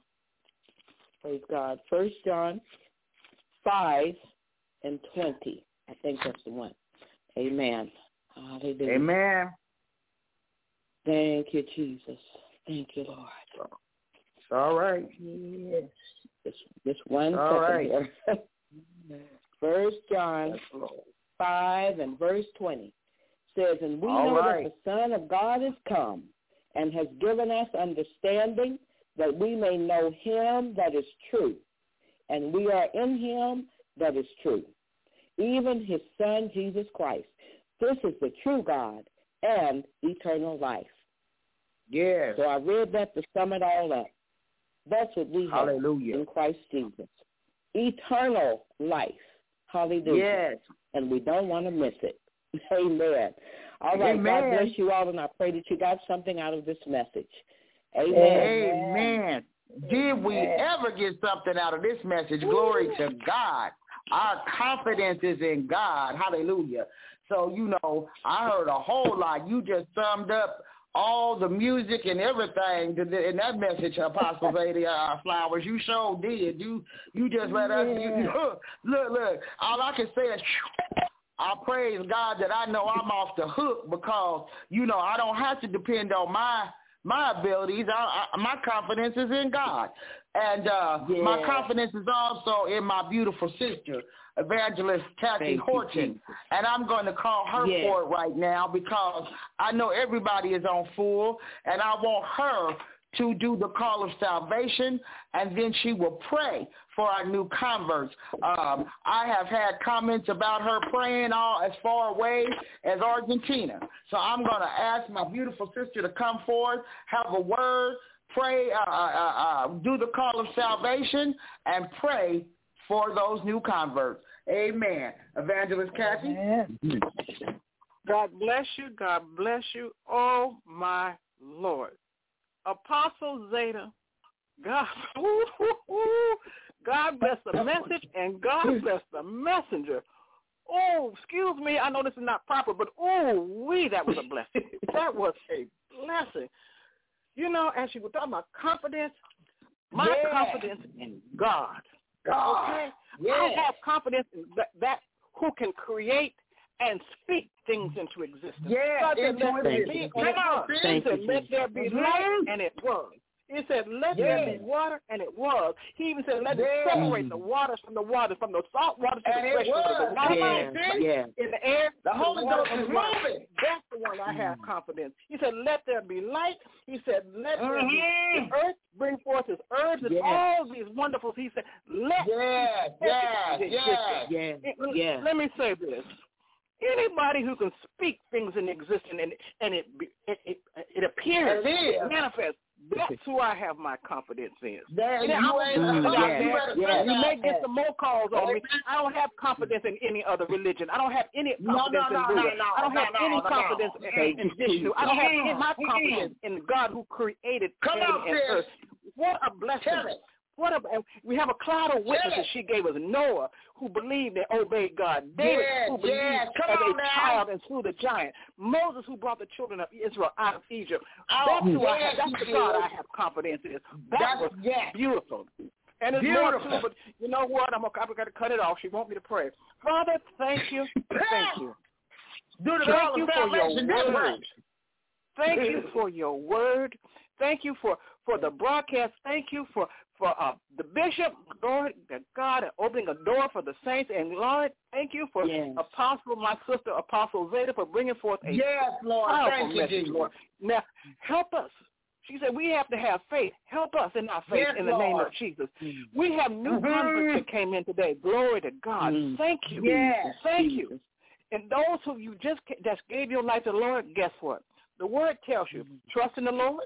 Praise God. First John five and twenty. I think that's the one. Amen. Hallelujah. Amen. Thank you, Jesus. Thank you, Lord. It's all right. Yes. Just, just one All second right. here. First John five and verse twenty says, and we All know right. that the Son of God is come and has given us understanding that we may know him that is true. And we are in him that is true, even his Son, Jesus Christ. This is the true God and eternal life. Yes. So I read that to sum it all up. That's what we have Hallelujah. in Christ Jesus. Eternal life. Hallelujah. Yes. And we don't want to miss it. Amen. All right. Amen. God bless you all, and I pray that you got something out of this message. Amen. Amen. Did we ever get something out of this message? Glory to God. Our confidence is in God. Hallelujah. So, you know, I heard a whole lot. You just summed up all the music and everything in that message, Apostle Zeta uh, Flowers. You sure did. You you just let us, you, you, look, look, all I can say is, I praise God that I know I'm off the hook because, you know, I don't have to depend on my my abilities. I, I, my confidence is in God. And uh, yeah. my confidence is also in my beautiful sister, Evangelist Kathy Thank Horton. You, and I'm going to call her yeah. for it right now because I know everybody is on full, and I want her to do the call of salvation, and then she will pray for our new converts. Um, I have had comments about her praying all as far away as Argentina. So I'm going to ask my beautiful sister to come forward, have a word, pray, uh, uh, uh, do the call of salvation, and pray for those new converts. Amen. Evangelist Kathy? Amen. God bless you. God bless you. Oh, my Lord. Apostle Zeta, God, God bless the message and God bless the messenger. Oh, excuse me, I know this is not proper, but oh, we, that was a blessing. That was a blessing. You know, as you were talking about confidence, my yeah. confidence in God. God. Okay? Yeah. I have confidence in that, that who can create and speak things into existence. Yeah, God said, let there be, Come on, He said, let there be light, and it was. He said, let yeah. there be water, and it was. He even said, let yeah. it separate the waters from the waters, from the salt water to and the fresh water. The water yeah. yeah. in the air, the Holy Ghost is moving. That's the one I have confidence. He said, let there be light. He said, let mm-hmm. there be the earth bring forth his herbs and yes. all these wonderful. He said, let yes, yes, yes, yes, it, yes. Let me say this. Anybody who can speak things in existence and and it it it, it appears, it manifests. That's who I have my confidence in. That, now, you, ain't, mm, yeah, you, you, yeah. you may get some more calls on me. I don't have confidence in any other religion. I don't have any confidence no, no, in Buddha. no, no, I don't have no, any no, confidence no. in, in Vishnu. I don't have any, my confidence in God who created Come heaven on, and sis. earth. What a blessing. What a, we have a cloud of witnesses she gave us. Noah, who believed and obeyed God. David, yes, who believed yes. as on a now. child and slew the giant. Moses, who brought the children of Israel out of Egypt. Oh, That's who yes, I have. That's the God I have confidence in. That That's, was yes. beautiful. And there's Beautiful. more too, but you know what? I'm going to cut it off. She want me to pray. Father, thank you. Thank you. Do the Thank you for your salvation. word. Thank you for your word. Thank you for, for the broadcast. Thank you for, for uh, the bishop, Lord, God, opening a door for the saints. And, Lord, thank you for yes. Apostle, my sister, Apostle Zeta, for bringing forth a yes, Lord. powerful Thank you, message, Jesus. Lord. Now, help us. She said, we have to have faith. Help us in our faith yes, in the Lord. name of Jesus. Mm-hmm. We have new mm-hmm. converts that came in today. Glory to God. Mm-hmm. Thank you. Yes. Thank Jesus. you. And those who you just just gave your life to the Lord, guess what? The word tells you, mm-hmm. trust in the Lord.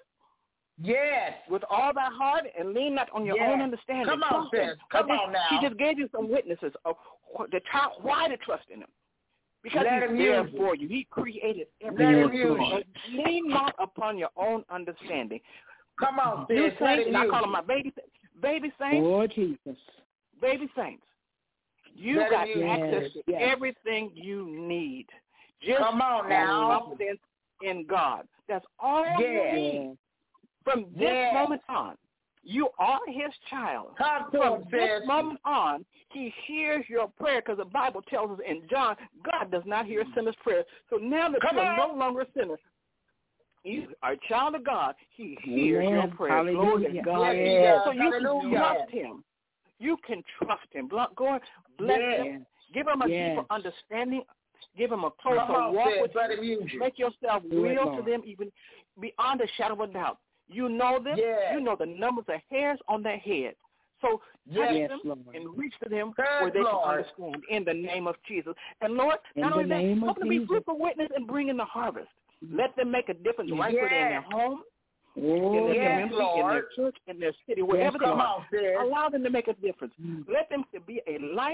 Yes. With all thy heart and lean not on your yes. own understanding. Come on, Trust him. sis. Come just, on now. She just gave you some witnesses of the how, why to trust in him. Because Let he's him there use for you. He created Let everything. him use And lean not upon your own understanding. Come on, You sis. saints, Let him and I use call them my baby, baby saints. Lord Jesus. Baby saints. You Let got him use access to yes. everything you need. Just Come on have now. confidence in God. That's all Yeah. you need. From this Yeah. moment on, you are his child. Talk to From him, this sis. moment on, he hears your prayer because the Bible tells us in John, God does not hear a sinner's prayer. So now that Come you are on. no longer a sinner, you are a child of God, he hears Amen. your prayer. Glory to God. Yes, he does. So you can Hallelujah. trust him. You can trust him. Go bless Yes. him. Give him a Yes. deeper understanding. Give him a closer Come on, walk sis. with Let you. him use you. Make yourself Do it, real to Lord. them, even beyond a shadow of a doubt. You know them. Yes. You know the numbers of hairs on their head. So touch Yes, them Lord. and reach to them Yes, where they Lord. can understand in the name of Jesus. And Lord, In not the only that, name of help them to be Jesus. fruitful witness and bring in the harvest. Let them make a difference right where they're in their Yes. home, Oh, in their yes, community, in their Lord. church, in their city, wherever they Come are. on, sis. Allow them to make a difference. Mm. Let them to be a light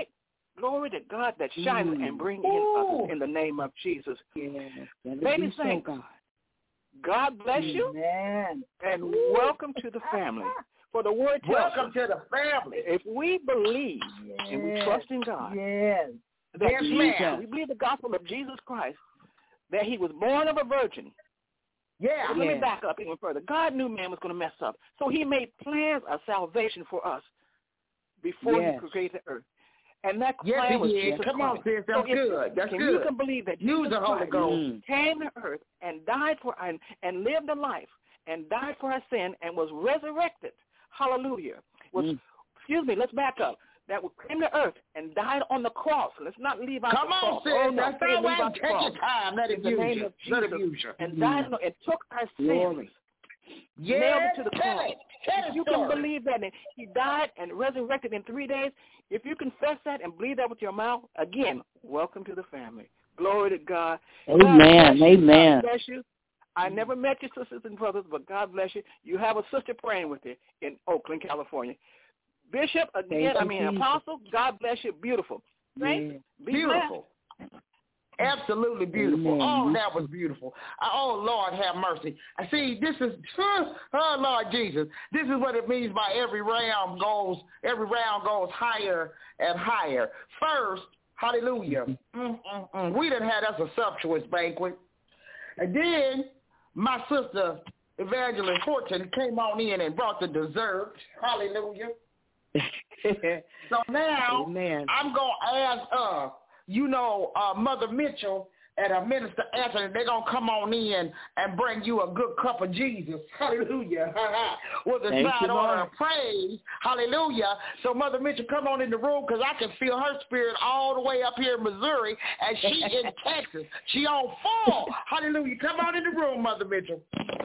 Glory to God that shines Mm. and bring in Ooh. others in the name of Jesus. Yes. Let it Baby be so, saints, God. God bless you Amen. and welcome to the family. For the word tells Welcome us, to the family. if we believe and we Yes. trust in God, Yes. that Yes, Jesus, ma'am. we believe the gospel of Jesus Christ, that he was born of a virgin. Yeah. But let me Yes. back up even further. God knew man was going to mess up. So he made plans of salvation for us before Yes. he created the earth. And that Yes, plan he was did. Jesus Come Christ. on, sis. So That's if good. That's can, good. You can believe that Use Jesus the Holy Christ Ghost. Mm. came to earth and died for and, and lived a life and died for our sin and was resurrected. Hallelujah. Was Mm. excuse me, let's back up. That came to earth and died on the cross. Let's not leave out Come the on, cross. sis. Oh, no, That's can't all leave right. out the Take cross. your time. Let it In the use name you. of Let Jesus. it use you. And died on, and took our sins. Glory. Nailed Yes, it to the tell cross. it. Tell If the you can story. believe that and he died and resurrected in three days, if you confess that and believe that with your mouth, again, welcome to the family. Glory to God. God Amen. bless you. Amen. God bless you. I never met your sisters and brothers, but God bless you. You have a sister praying with you in Oakland, California. Bishop, again, Thank you, I mean, Jesus. Apostle, God bless you. Beautiful. Saints, Yeah. be Beautiful. Absolutely beautiful. Amen. Oh, that was beautiful. Oh, Lord, have mercy. I see, this is, oh, Lord Jesus, this is what it means by every round goes, every round goes higher and higher. First, hallelujah, Mm-mm-mm. we done had us a sumptuous banquet. And then my sister, Evangelist Horton, came on in and brought the dessert. Hallelujah. So now, Amen. I'm going to ask, uh, you know, uh, Mother Mitchell and uh, Minister Anthony, they're going to come on in and bring you a good cup of Jesus. Hallelujah. With a Thank side you, order Lord. of praise. Hallelujah. So Mother Mitchell, come on in the room because I can feel her spirit all the way up here in Missouri and she in Texas. She on full. Hallelujah. Come on in the room, Mother Mitchell.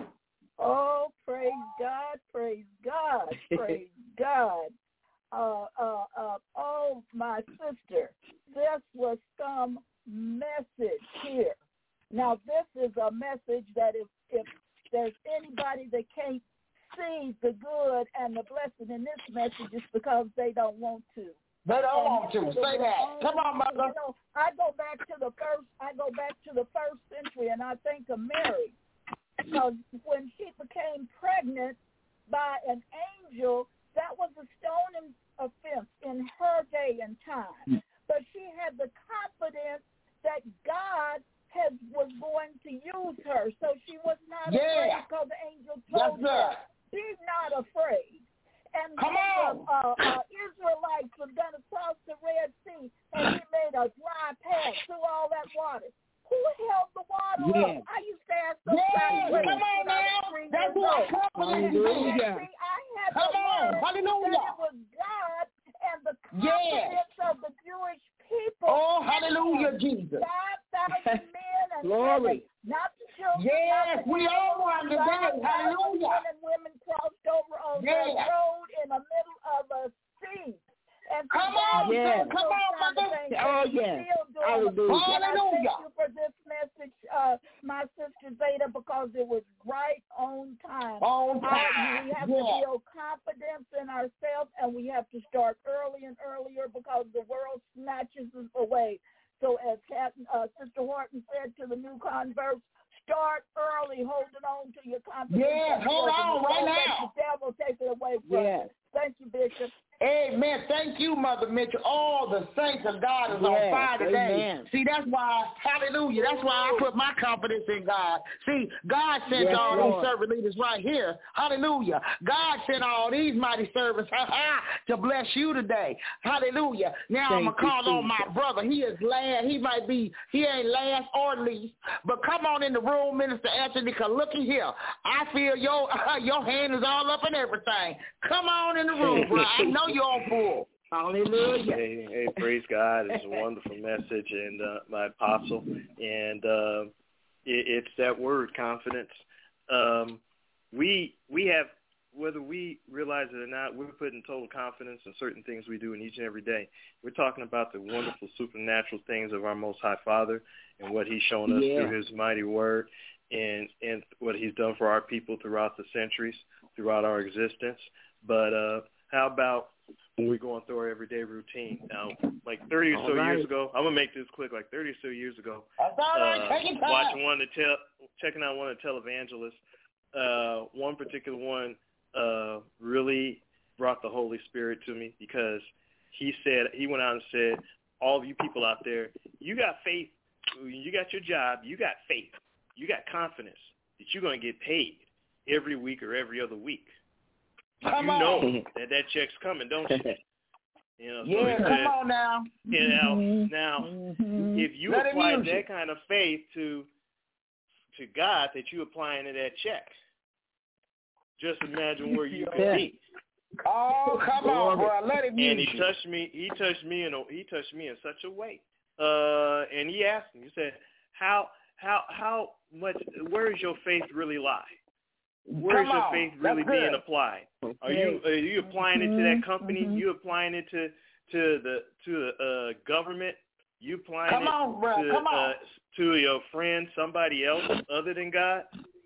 Oh, praise God, praise God, praise God. Uh, uh, uh, oh, my sister, this was some message here. Now, this is a message that if, if there's anybody that can't see the good and the blessing in this message, it's because they don't want to. They don't want to. And Say that. Come on, Mother. You know, I go back to the first. I go back to the first century, and I think of Mary, because when she became pregnant by an angel, that was a stoning offense in her day and time. But she had the confidence that God has was going to use her, so she was not Yeah. afraid because the angel told Yes, her, sir. "Be not afraid." And Come when on. the uh, uh, Israelites were going to cross the Red Sea, and he made a dry path through all that water. Who held the water Yes. up? I used to ask those Yes. questions Come on when I was now. three That's years what old. confidence Hallelujah. is. See, I had Come to on. learn Hallelujah. that it was God and the Yes. confidence of the Jewish people. Oh, in hallelujah, him. Jesus. five thousand men and Glory. women, not the children. Yes, not the we all are today. five thousand Hallelujah. men and women crossed over on Yes. the road in the middle of a sea. And so Come God on, is yes. doing Come on, those kind of Mother. things, Oh, and He's yes. still doing them. Hallelujah. And I Hallelujah. thank you for this message, uh, my sister Zeta, because it was right on time. On Our- time. we have Yeah. to build confidence in ourselves, and we have to start early and earlier because the world snatches us away. So as Kat, uh, Sister Horton said to the new converts, start early, holding on to your confidence. Yes, hold on Don't right let now. the devil take it away from Yes. you. Thank you, Bishop. Amen. Thank you, Mother Mitchell. All the saints of God is on Yes, fire today. amen. See, that's why, hallelujah, that's why I put my confidence in God. See, God sent Yes, all Lord. these servant leaders right here. Hallelujah. God sent all these mighty servants to bless you today. Hallelujah. Now I'm Thank going to you, call on my Jesus. brother. He is last. He might be, he ain't last or least. But come on in the room, Minister Anthony, because looky here. I feel your, your hand is all up in everything. Come on in the room, bro. I know you're on full. Hallelujah. Hey, hey, praise God. It's a wonderful message, and uh, my apostle. And uh, it, it's that word, confidence. Um, we we have, whether we realize it or not, we're putting total confidence in certain things we do in each and every day. We're talking about the wonderful supernatural things of our Most High Father and what he's shown us Yeah. through his mighty word and, and what he's done for our people throughout the centuries, throughout our existence. But uh, how about when we're going through our everyday routine. Now, like thirty or All so right. years ago, I'm gonna make this quick. Like thirty or so years ago, That's all right. uh, Take your time. watching one of the tel- checking out one of the televangelists. Uh, one particular one uh, really brought the Holy Spirit to me because he said he went out and said, all of you people out there, you got faith, you got your job, you got faith, you got confidence that you're going to get paid every week or every other week. Come you on. know that that check's coming, don't you? You know, so Yeah, he come said, on now. you know, Mhm. now Mhm. if you Let him apply use that you. kind of faith to to God that you're applying to that check, just imagine where you could be. Oh, come on, bro. Let him And use he you. touched me. He touched me in a, he touched me in such a way. Uh, and he asked me. He said, "How how how much? Where is your faith really lie? Where is Come your on. faith That's really being good. applied? Are you are you applying it to that company? Mhm. You applying it to to the to the uh, government? You applying Come it on, bro. to Come on. uh, to your friend, somebody else other than God?"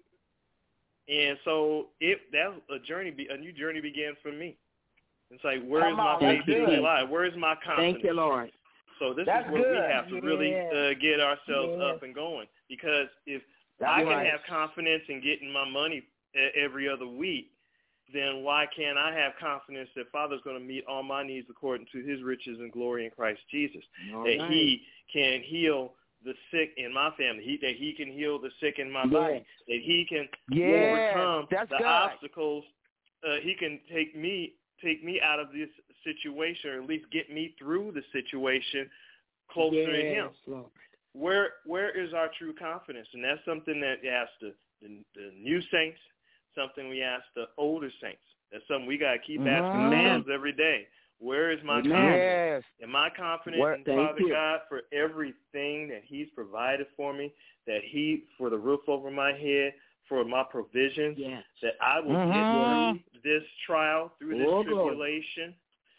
And so it that a journey, be, a new journey began for me. It's like, where Come is my on, faith that's really good. lie? Where is my confidence? Thank you, Lord. So this That's is where we good. have to really Yeah. uh, get ourselves Yeah. up and going. Because if That's I can right. have confidence in getting my money uh, every other week, then why can't I have confidence that Father's going to meet all my needs according to his riches and glory in Christ Jesus? All that right. he can heal the sick in my family, he, that he can heal the sick in my Yes. body, that he can Yes, overcome that's the good. obstacles. Uh, he can take me take me out of this situation, or at least get me through the situation closer to him. Yes, Lord. Where where is our true confidence? And that's something that we ask the, the, the new saints, something we ask the older saints. That's something we got to keep asking Amen. ourselves every day. Where is my Amen. confidence? Yes. Am I confident Where- in Thank Father you. God for everything that he's provided for me, that he, for the roof over my head, for my provisions, Yes. that I will Mhm. get through this trial, through this Oh, glory. tribulation?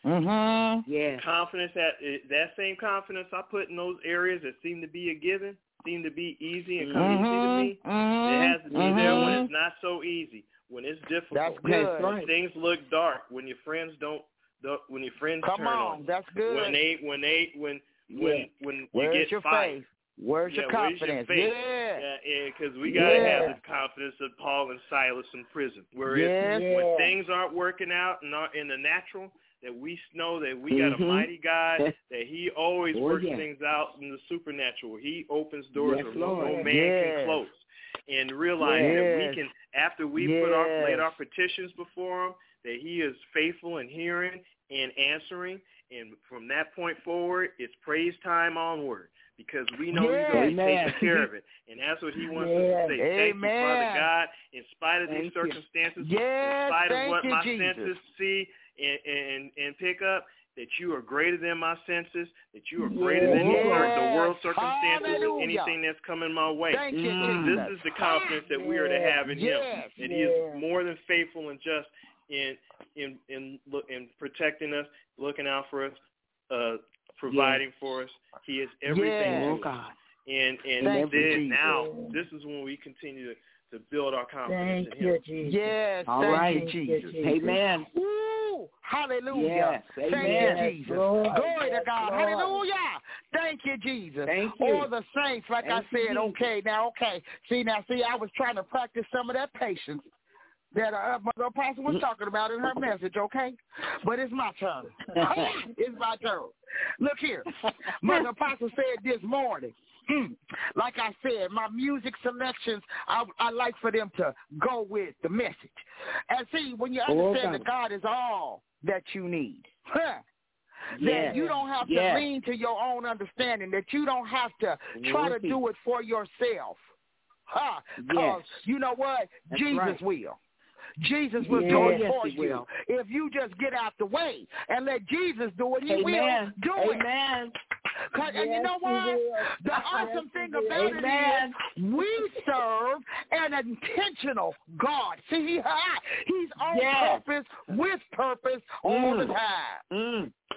Mm-hmm. Yes. Confidence, that that same confidence I put in those areas that seem to be a given, seem to be easy and come easy to me, it has to be there when it's not so easy, when it's difficult, That's good. when things look dark, when your friends don't, don't when your friends Come turn on. on, That's good. when they when they when when Yeah. when Where's you get your fired. faith? Where's Yeah, your where's your confidence? faith? Yeah. Yeah, because we gotta Yeah. have the confidence of Paul and Silas in prison. Whereas Yes. Yeah. when things aren't working out and not in the natural, that we know that we got Mhm. a mighty God, that he always Oh, works yeah. things out in the supernatural. He opens doors Yes, that no Lord. man Yes. can close. And realize that Yes. we can, after we put our Yes. laid our petitions before him, that he is faithful in hearing and answering. And from that point forward, it's praise time onward. Because we know Yes. he's always Amen. taking care of it. And that's what he wants us Yes. to say. Thank you, Father Amen. God, in spite of Thank these you. circumstances, Yes, in spite of thank what you, my Jesus. senses see and, and, and pick up, that you are greater than my senses, that you are greater than the, Yes. the world circumstances, Hallelujah. anything that's coming my way. Thank you, Mm. Jesus. This is the confidence that we are to have in Yes. him. That he Yes. is more than faithful and just in in in in protecting us, looking out for us, uh, providing for us. He is everything Yes. to Oh, us. God. And and Thank you, then Jesus. now this is when we continue to, to build our confidence Thank in you, him. Jesus. Yes. All Thank right. you, Thank you, Jesus. Jesus. Amen. Ooh, hallelujah. Yes. Thank Amen. you, Jesus. Lord. Glory to Yes, God. Lord. Hallelujah. Thank you, Jesus. Thank you. All the saints, like Thank I you, said, Jesus. okay, now, okay. See, now, see, I was trying to practice some of that patience that uh, Mother Apostle was talking about in her message, okay? But it's my turn. It's my turn. Look here. Mother Apostle said this morning, mm, like I said, my music selections, I, I like for them to go with the message. And see, when you Oh, understand God. that God is all that you need, huh? Yes. That you don't have to Yes. lean to your own understanding, that you don't have to try to Lord do it for yourself. Huh? Because Yes. you know what? That's Jesus right. will. Jesus will Yes. do Oh, it yes, for he you. will. If you just get out the way and let Jesus do it, he Amen. will do it. Amen. 'Cause- and you Yes, know he what? will. The Yes, awesome he thing will. about Amen. it is we serve an intentional God. See, he, he's on Yes. purpose, with purpose all the Mm. time. Mm.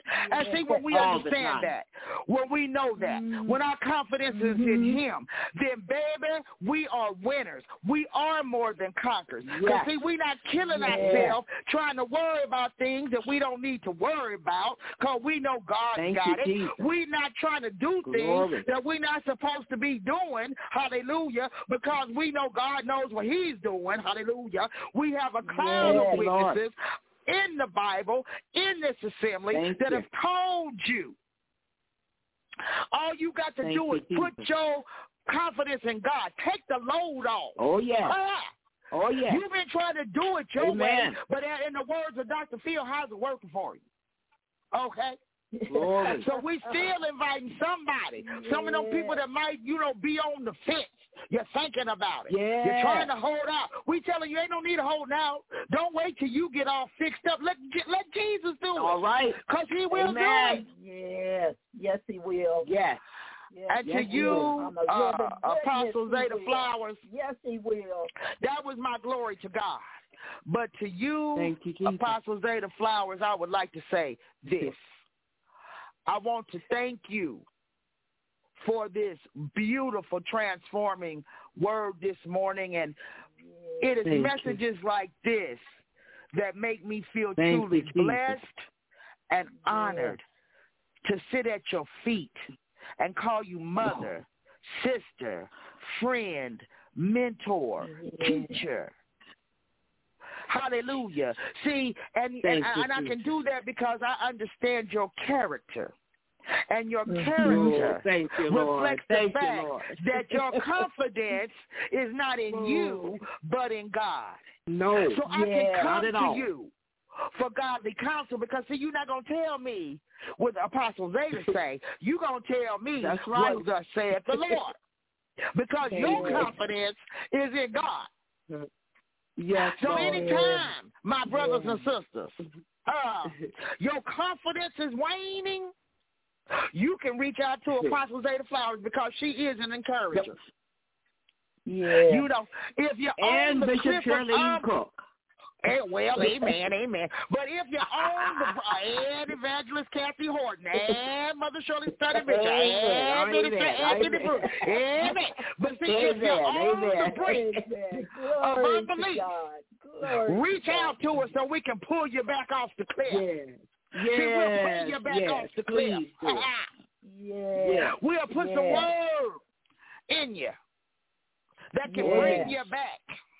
And see, when we All the understand time. that, when we know that, Mm-hmm. when our confidence is in him, then, baby, we are winners. We are more than conquerors. Because, Yes. see, we're not killing Yes. ourselves trying to worry about things that we don't need to worry about because we know God Thank got you, it. Jesus. We're not trying to do Glory. things that we're not supposed to be doing, hallelujah, because we know God knows what he's doing, hallelujah. We have a cloud Yes, of Lord. witnesses in the Bible, in this assembly, Thank that you. have told you. All you got to Thank do you, is put Jesus. your confidence in God. Take the load off. Oh, yeah. Ah, Oh, yeah. You've been trying to do it your way, Amen. but in the words of Doctor Phil, how's it working for you? Okay? Glory. So we still inviting somebody. Some of them people that might, you know, be on the fence. You're thinking about it. Yeah. You're trying to hold out. We telling you ain't no need to hold out. Don't wait till you get all fixed up. Let let Jesus do it. All right. Because he will Amen. do it. Yes, yes, he will. Yes. Yes, And Yes, to he you, will. I'm a uh, living Apostle witness, he Zeta will. Flowers, Yes, he will. that was my glory to God. But to you, Thank you, Jesus. Apostle Zeta Flowers, I would like to say this. I want to thank you for this beautiful, transforming word this morning. And it is Thank you. messages like this that make me feel Thank truly you, Jesus. blessed and honored to sit at your feet and call you mother, sister, friend, mentor, teacher. Hallelujah. See, and, and, Thank you, and I can Jesus. do that because I understand your character. And your Oh, character thank you, Lord. reflects Thank the you, fact Lord. that your confidence is not in Oh. you, but in God. No. So I yeah, can come not at to all. you for godly counsel because, see, you're not going to tell me what the Apostle Zeta say. You're going to tell me That's right. what thus saith the Lord. Because your Amen. confidence is in God. Yes, So Lord. anytime, my brothers and sisters, uh, your confidence is waning, you can reach out to Apostle Zeta Flowers because she is an encourager. Yeah. You know, if you're And on the Bishop cliff Shirley of, E. um, Cook. eh, well, amen, amen. But if you're on the, uh, and Evangelist Kathy Horton, and Mother Shirley Study Mitchell, and Amen, Minister Anthony amen. Bruce, amen. But see, if you're Amen, on amen. the brink Amen. of Glory to unbelief, God. Glory reach to out God. to us so we can pull you back off the cliff. Yes. See, we'll pull Yes. you back Yes. off the cliff. Please do. Yeah. Yeah. We'll put some Yeah. word in you that can Yeah. bring you back.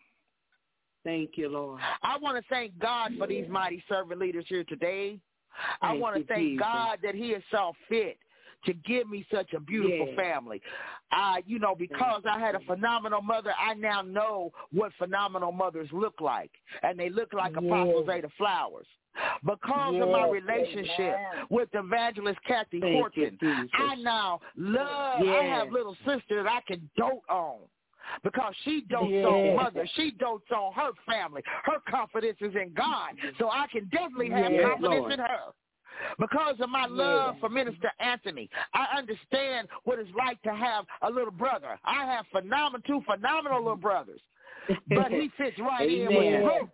Thank you, Lord. I want to thank God for these mighty servant leaders here today. I Thank want to you, thank Jesus. God that he has saw fit to give me such a beautiful Yeah. family. I, you know, because I had a phenomenal mother, I now know what phenomenal mothers look like. And they look like Yeah. Apostle Zeta Flowers. Because of my Yes, relationship amen. with Evangelist Kathy Thank Horton, you, Jesus. I now love, I Yes. have little sisters I can dote on. Because she dotes Yeah. on mother. She dotes on her family. Her confidence is in God. So I can definitely have Yes, confidence Lord. in her. Because of my love for Minister Anthony, I understand what it's like to have a little brother. I have phenomenal, two phenomenal little brothers. But he fits right in with the Amen. group.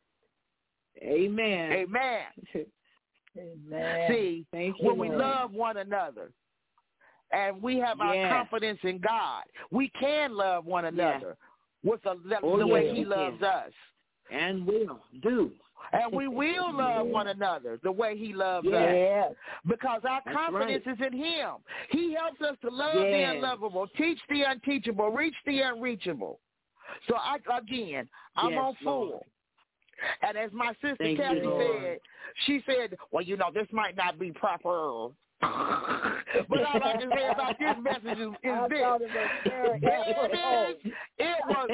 Amen. Amen. Amen. See, Thank you, when we Lord. love one another and we have our Yes. confidence in God, we can love one another with the, the, Oh, the way yes, he we loves can. us. And will do. And we will love one another the way he loves us. Yes. Because our That's confidence is in him. He helps us to love the Yes. unlovable, teach the unteachable, reach the unreachable. So, I, again, I'm Yes, on full. Lord. And as my sister Thank you, Kathy Lord. said, she said, well, you know, this might not be proper. But all I can say about this message is, is I this. thought it was very Baby, it was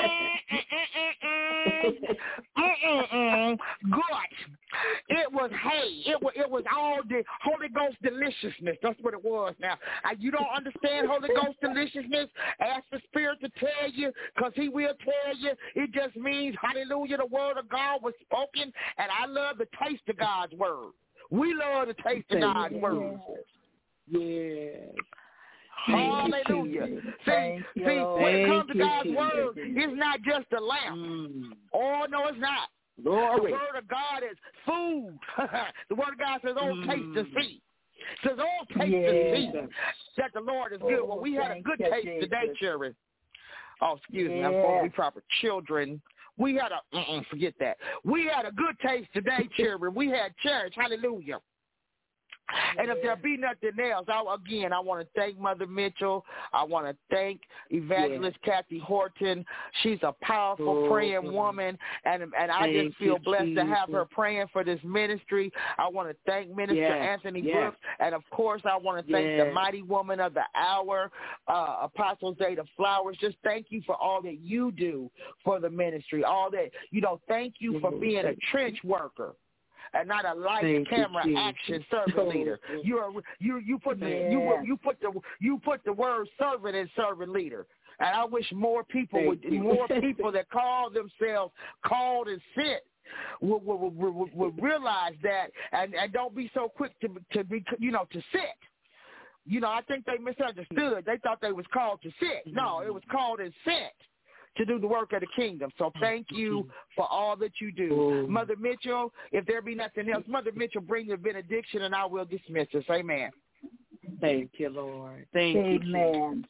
mm-mm-mm, good. It was hay. It was it was all the Holy Ghost deliciousness. That's what it was. Now, uh, you don't understand Holy Ghost deliciousness? Ask the Spirit to tell you, because He will tell you. It just means, hallelujah, the word of God was spoken, and I love the taste of God's word. We love the taste of God's word. Yes. Hallelujah. See, Thank you, see, Lord. when it Thank comes to you, God's Jesus. word, it's not just a lamp. Mm. Oh, no, it's not. Glory. The word of God is food. The word of God says, oh, Mm. taste and see. It says, oh, taste Yes. and see that the Lord is good. Oh, Well, we had a thank good you, taste Jesus. today, children. Oh, excuse me. I'm supposed to be Yes. proper. Children. We had a, uh-uh, forget that. We had a good taste today, children. We had church. Hallelujah. And if there be nothing else, I, again, I want to thank Mother Mitchell. I want to thank Evangelist Yes. Kathy Horton. She's a powerful, Oh, praying God. woman, and and I Thank just feel you, blessed to have her Jesus. praying for this ministry. I want to thank Minister Yes, Anthony yes. Brooks, and of course, I want to thank the Yes. mighty woman of the hour, uh, Apostle Zeta Flowers. Just thank you for all that you do for the ministry. All that, you know, thank you for Yes, being a thank trench worker and not a light Thank you, camera Jesus. action servant Oh, leader. yes. You are you you put the Yes. you you put the you put the word servant in servant leader. And I wish more people Thank would you. more people that call themselves called and sent would, would, would, would, would realize that and, and don't be so quick to to be you know to sit. You know, I think they misunderstood. They thought they was called to sit. No, it was called and sent to do the work of the kingdom. So thank you for all that you do. Oh. Mother Mitchell, if there be nothing else, Mother Mitchell, bring the benediction and I will dismiss us. Amen. Thank you, Lord. Thank you, Jesus. Amen.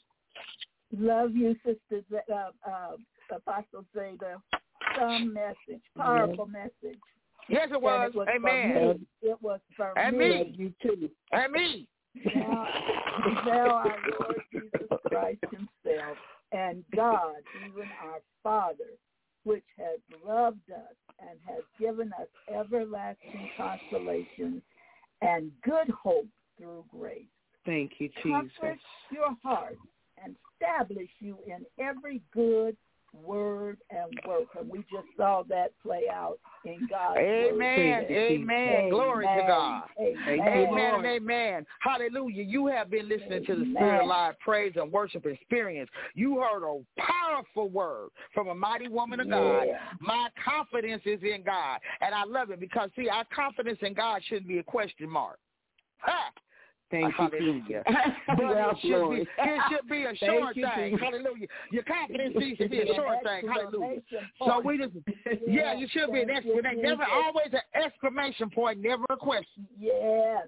Love you, Sister Z- uh, uh, Apostle Zeta. Some message, powerful message. Yes, it was. And it was Amen. For me. It was for And me. me. You too. And me. Now, now our Lord Jesus Christ himself and God, even our Father, which has loved us and has given us everlasting consolation and good hope through grace. Thank you, Comfort Jesus. your heart and establish you in every good word and work. And we just saw that play out in God's Amen. word. Amen. Glory to God. Amen. Amen and amen. Hallelujah. You have been listening to the Spirit Live Praise and Worship Experience. You heard a powerful word from a mighty woman of God. Yeah. My confidence is in God. And I love it because, see, our confidence in God shouldn't be a question mark. Ha! Thank Hallelujah. you, But Yes, it, should Lord. be, it should be a Thank short you, thing. Jesus. Hallelujah. Your confidence needs to be a short thing. Hallelujah. So Point. we just, yeah, you should be an Thank you, exclamation. Never, Jesus. always an exclamation point, never a question. Yes.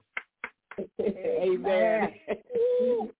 Amen. Ooh.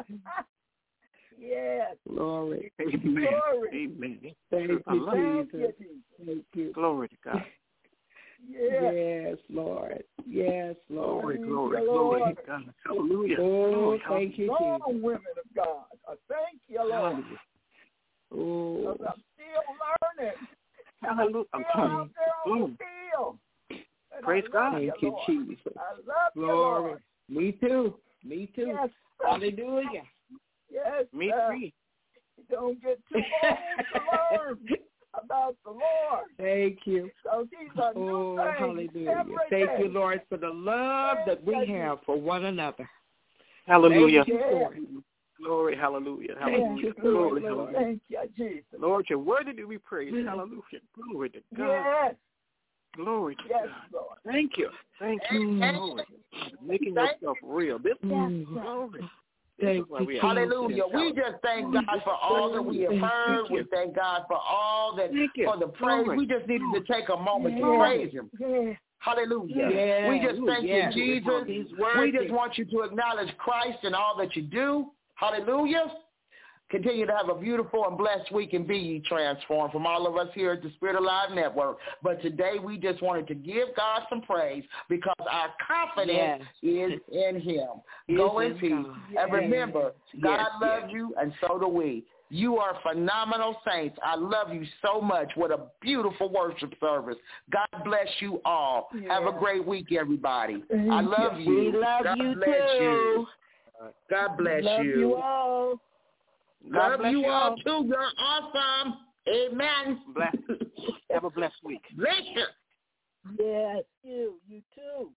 Yes. Glory. Amen. Glory. Amen. Thank I you, love Thank Jesus. you, Jesus. Thank you. Glory to God. Yes. Yes, Lord. Yes, Lord. Glory, glory, you, glory Lord. to God. Hallelujah. Oh, Glory, thank you, Strong Jesus. women of God. I thank you, Lord. Hallelujah. Oh, Because I'm still learning. Hallelujah. I'm Still telling out there on you. the field. And Praise I love God. thank you, you, Lord. Jesus. I love you, Glory. Lord. Me too. Me too. Yes. Hallelujah. Yes. Me uh, too. Don't get too old to learn about the Lord. Thank you. So these are new Oh, things hallelujah. every Thank day. you, Lord, for the love that we Thank you. have for one another. Hallelujah. Thank you for it. Glory, hallelujah. Thank Hallelujah. you, Glory, Lord. hallelujah. Thank you, Jesus. Lord, you're worthy to be praised. Hallelujah. Glory to God. Yes. Glory to Yes, God. Lord. Thank you. Thank you. Glory. Making yourself real. This Mm. glory. Thank why you, we have- Hallelujah. We just thank God for all that we have heard. We thank God for all that, Thank you. for the praise. Glory. We just needed to take a moment to Yes. praise him. Yes. Hallelujah. Yes. We just thank Yes. you, Jesus. He's We worthy. just want you to acknowledge Christ in all that you do. Hallelujah. Continue to have a beautiful and blessed week and be ye transformed from all of us here at the Spirit Alive Network. But today we just wanted to give God some praise because our confidence Yes. is in him. Is Go in in peace. God. And remember, Yes. God Yes. loves you and so do we. You are phenomenal saints. I love you so much. What a beautiful worship service. God bless you all. Yeah. Have a great week, everybody. Thank I love you. you. We love God you bless too. you. God bless Love you. you all. God Love bless you you all all. too. You're awesome. Amen. Bless. Have a blessed week. Bless you. Yes, you. You too.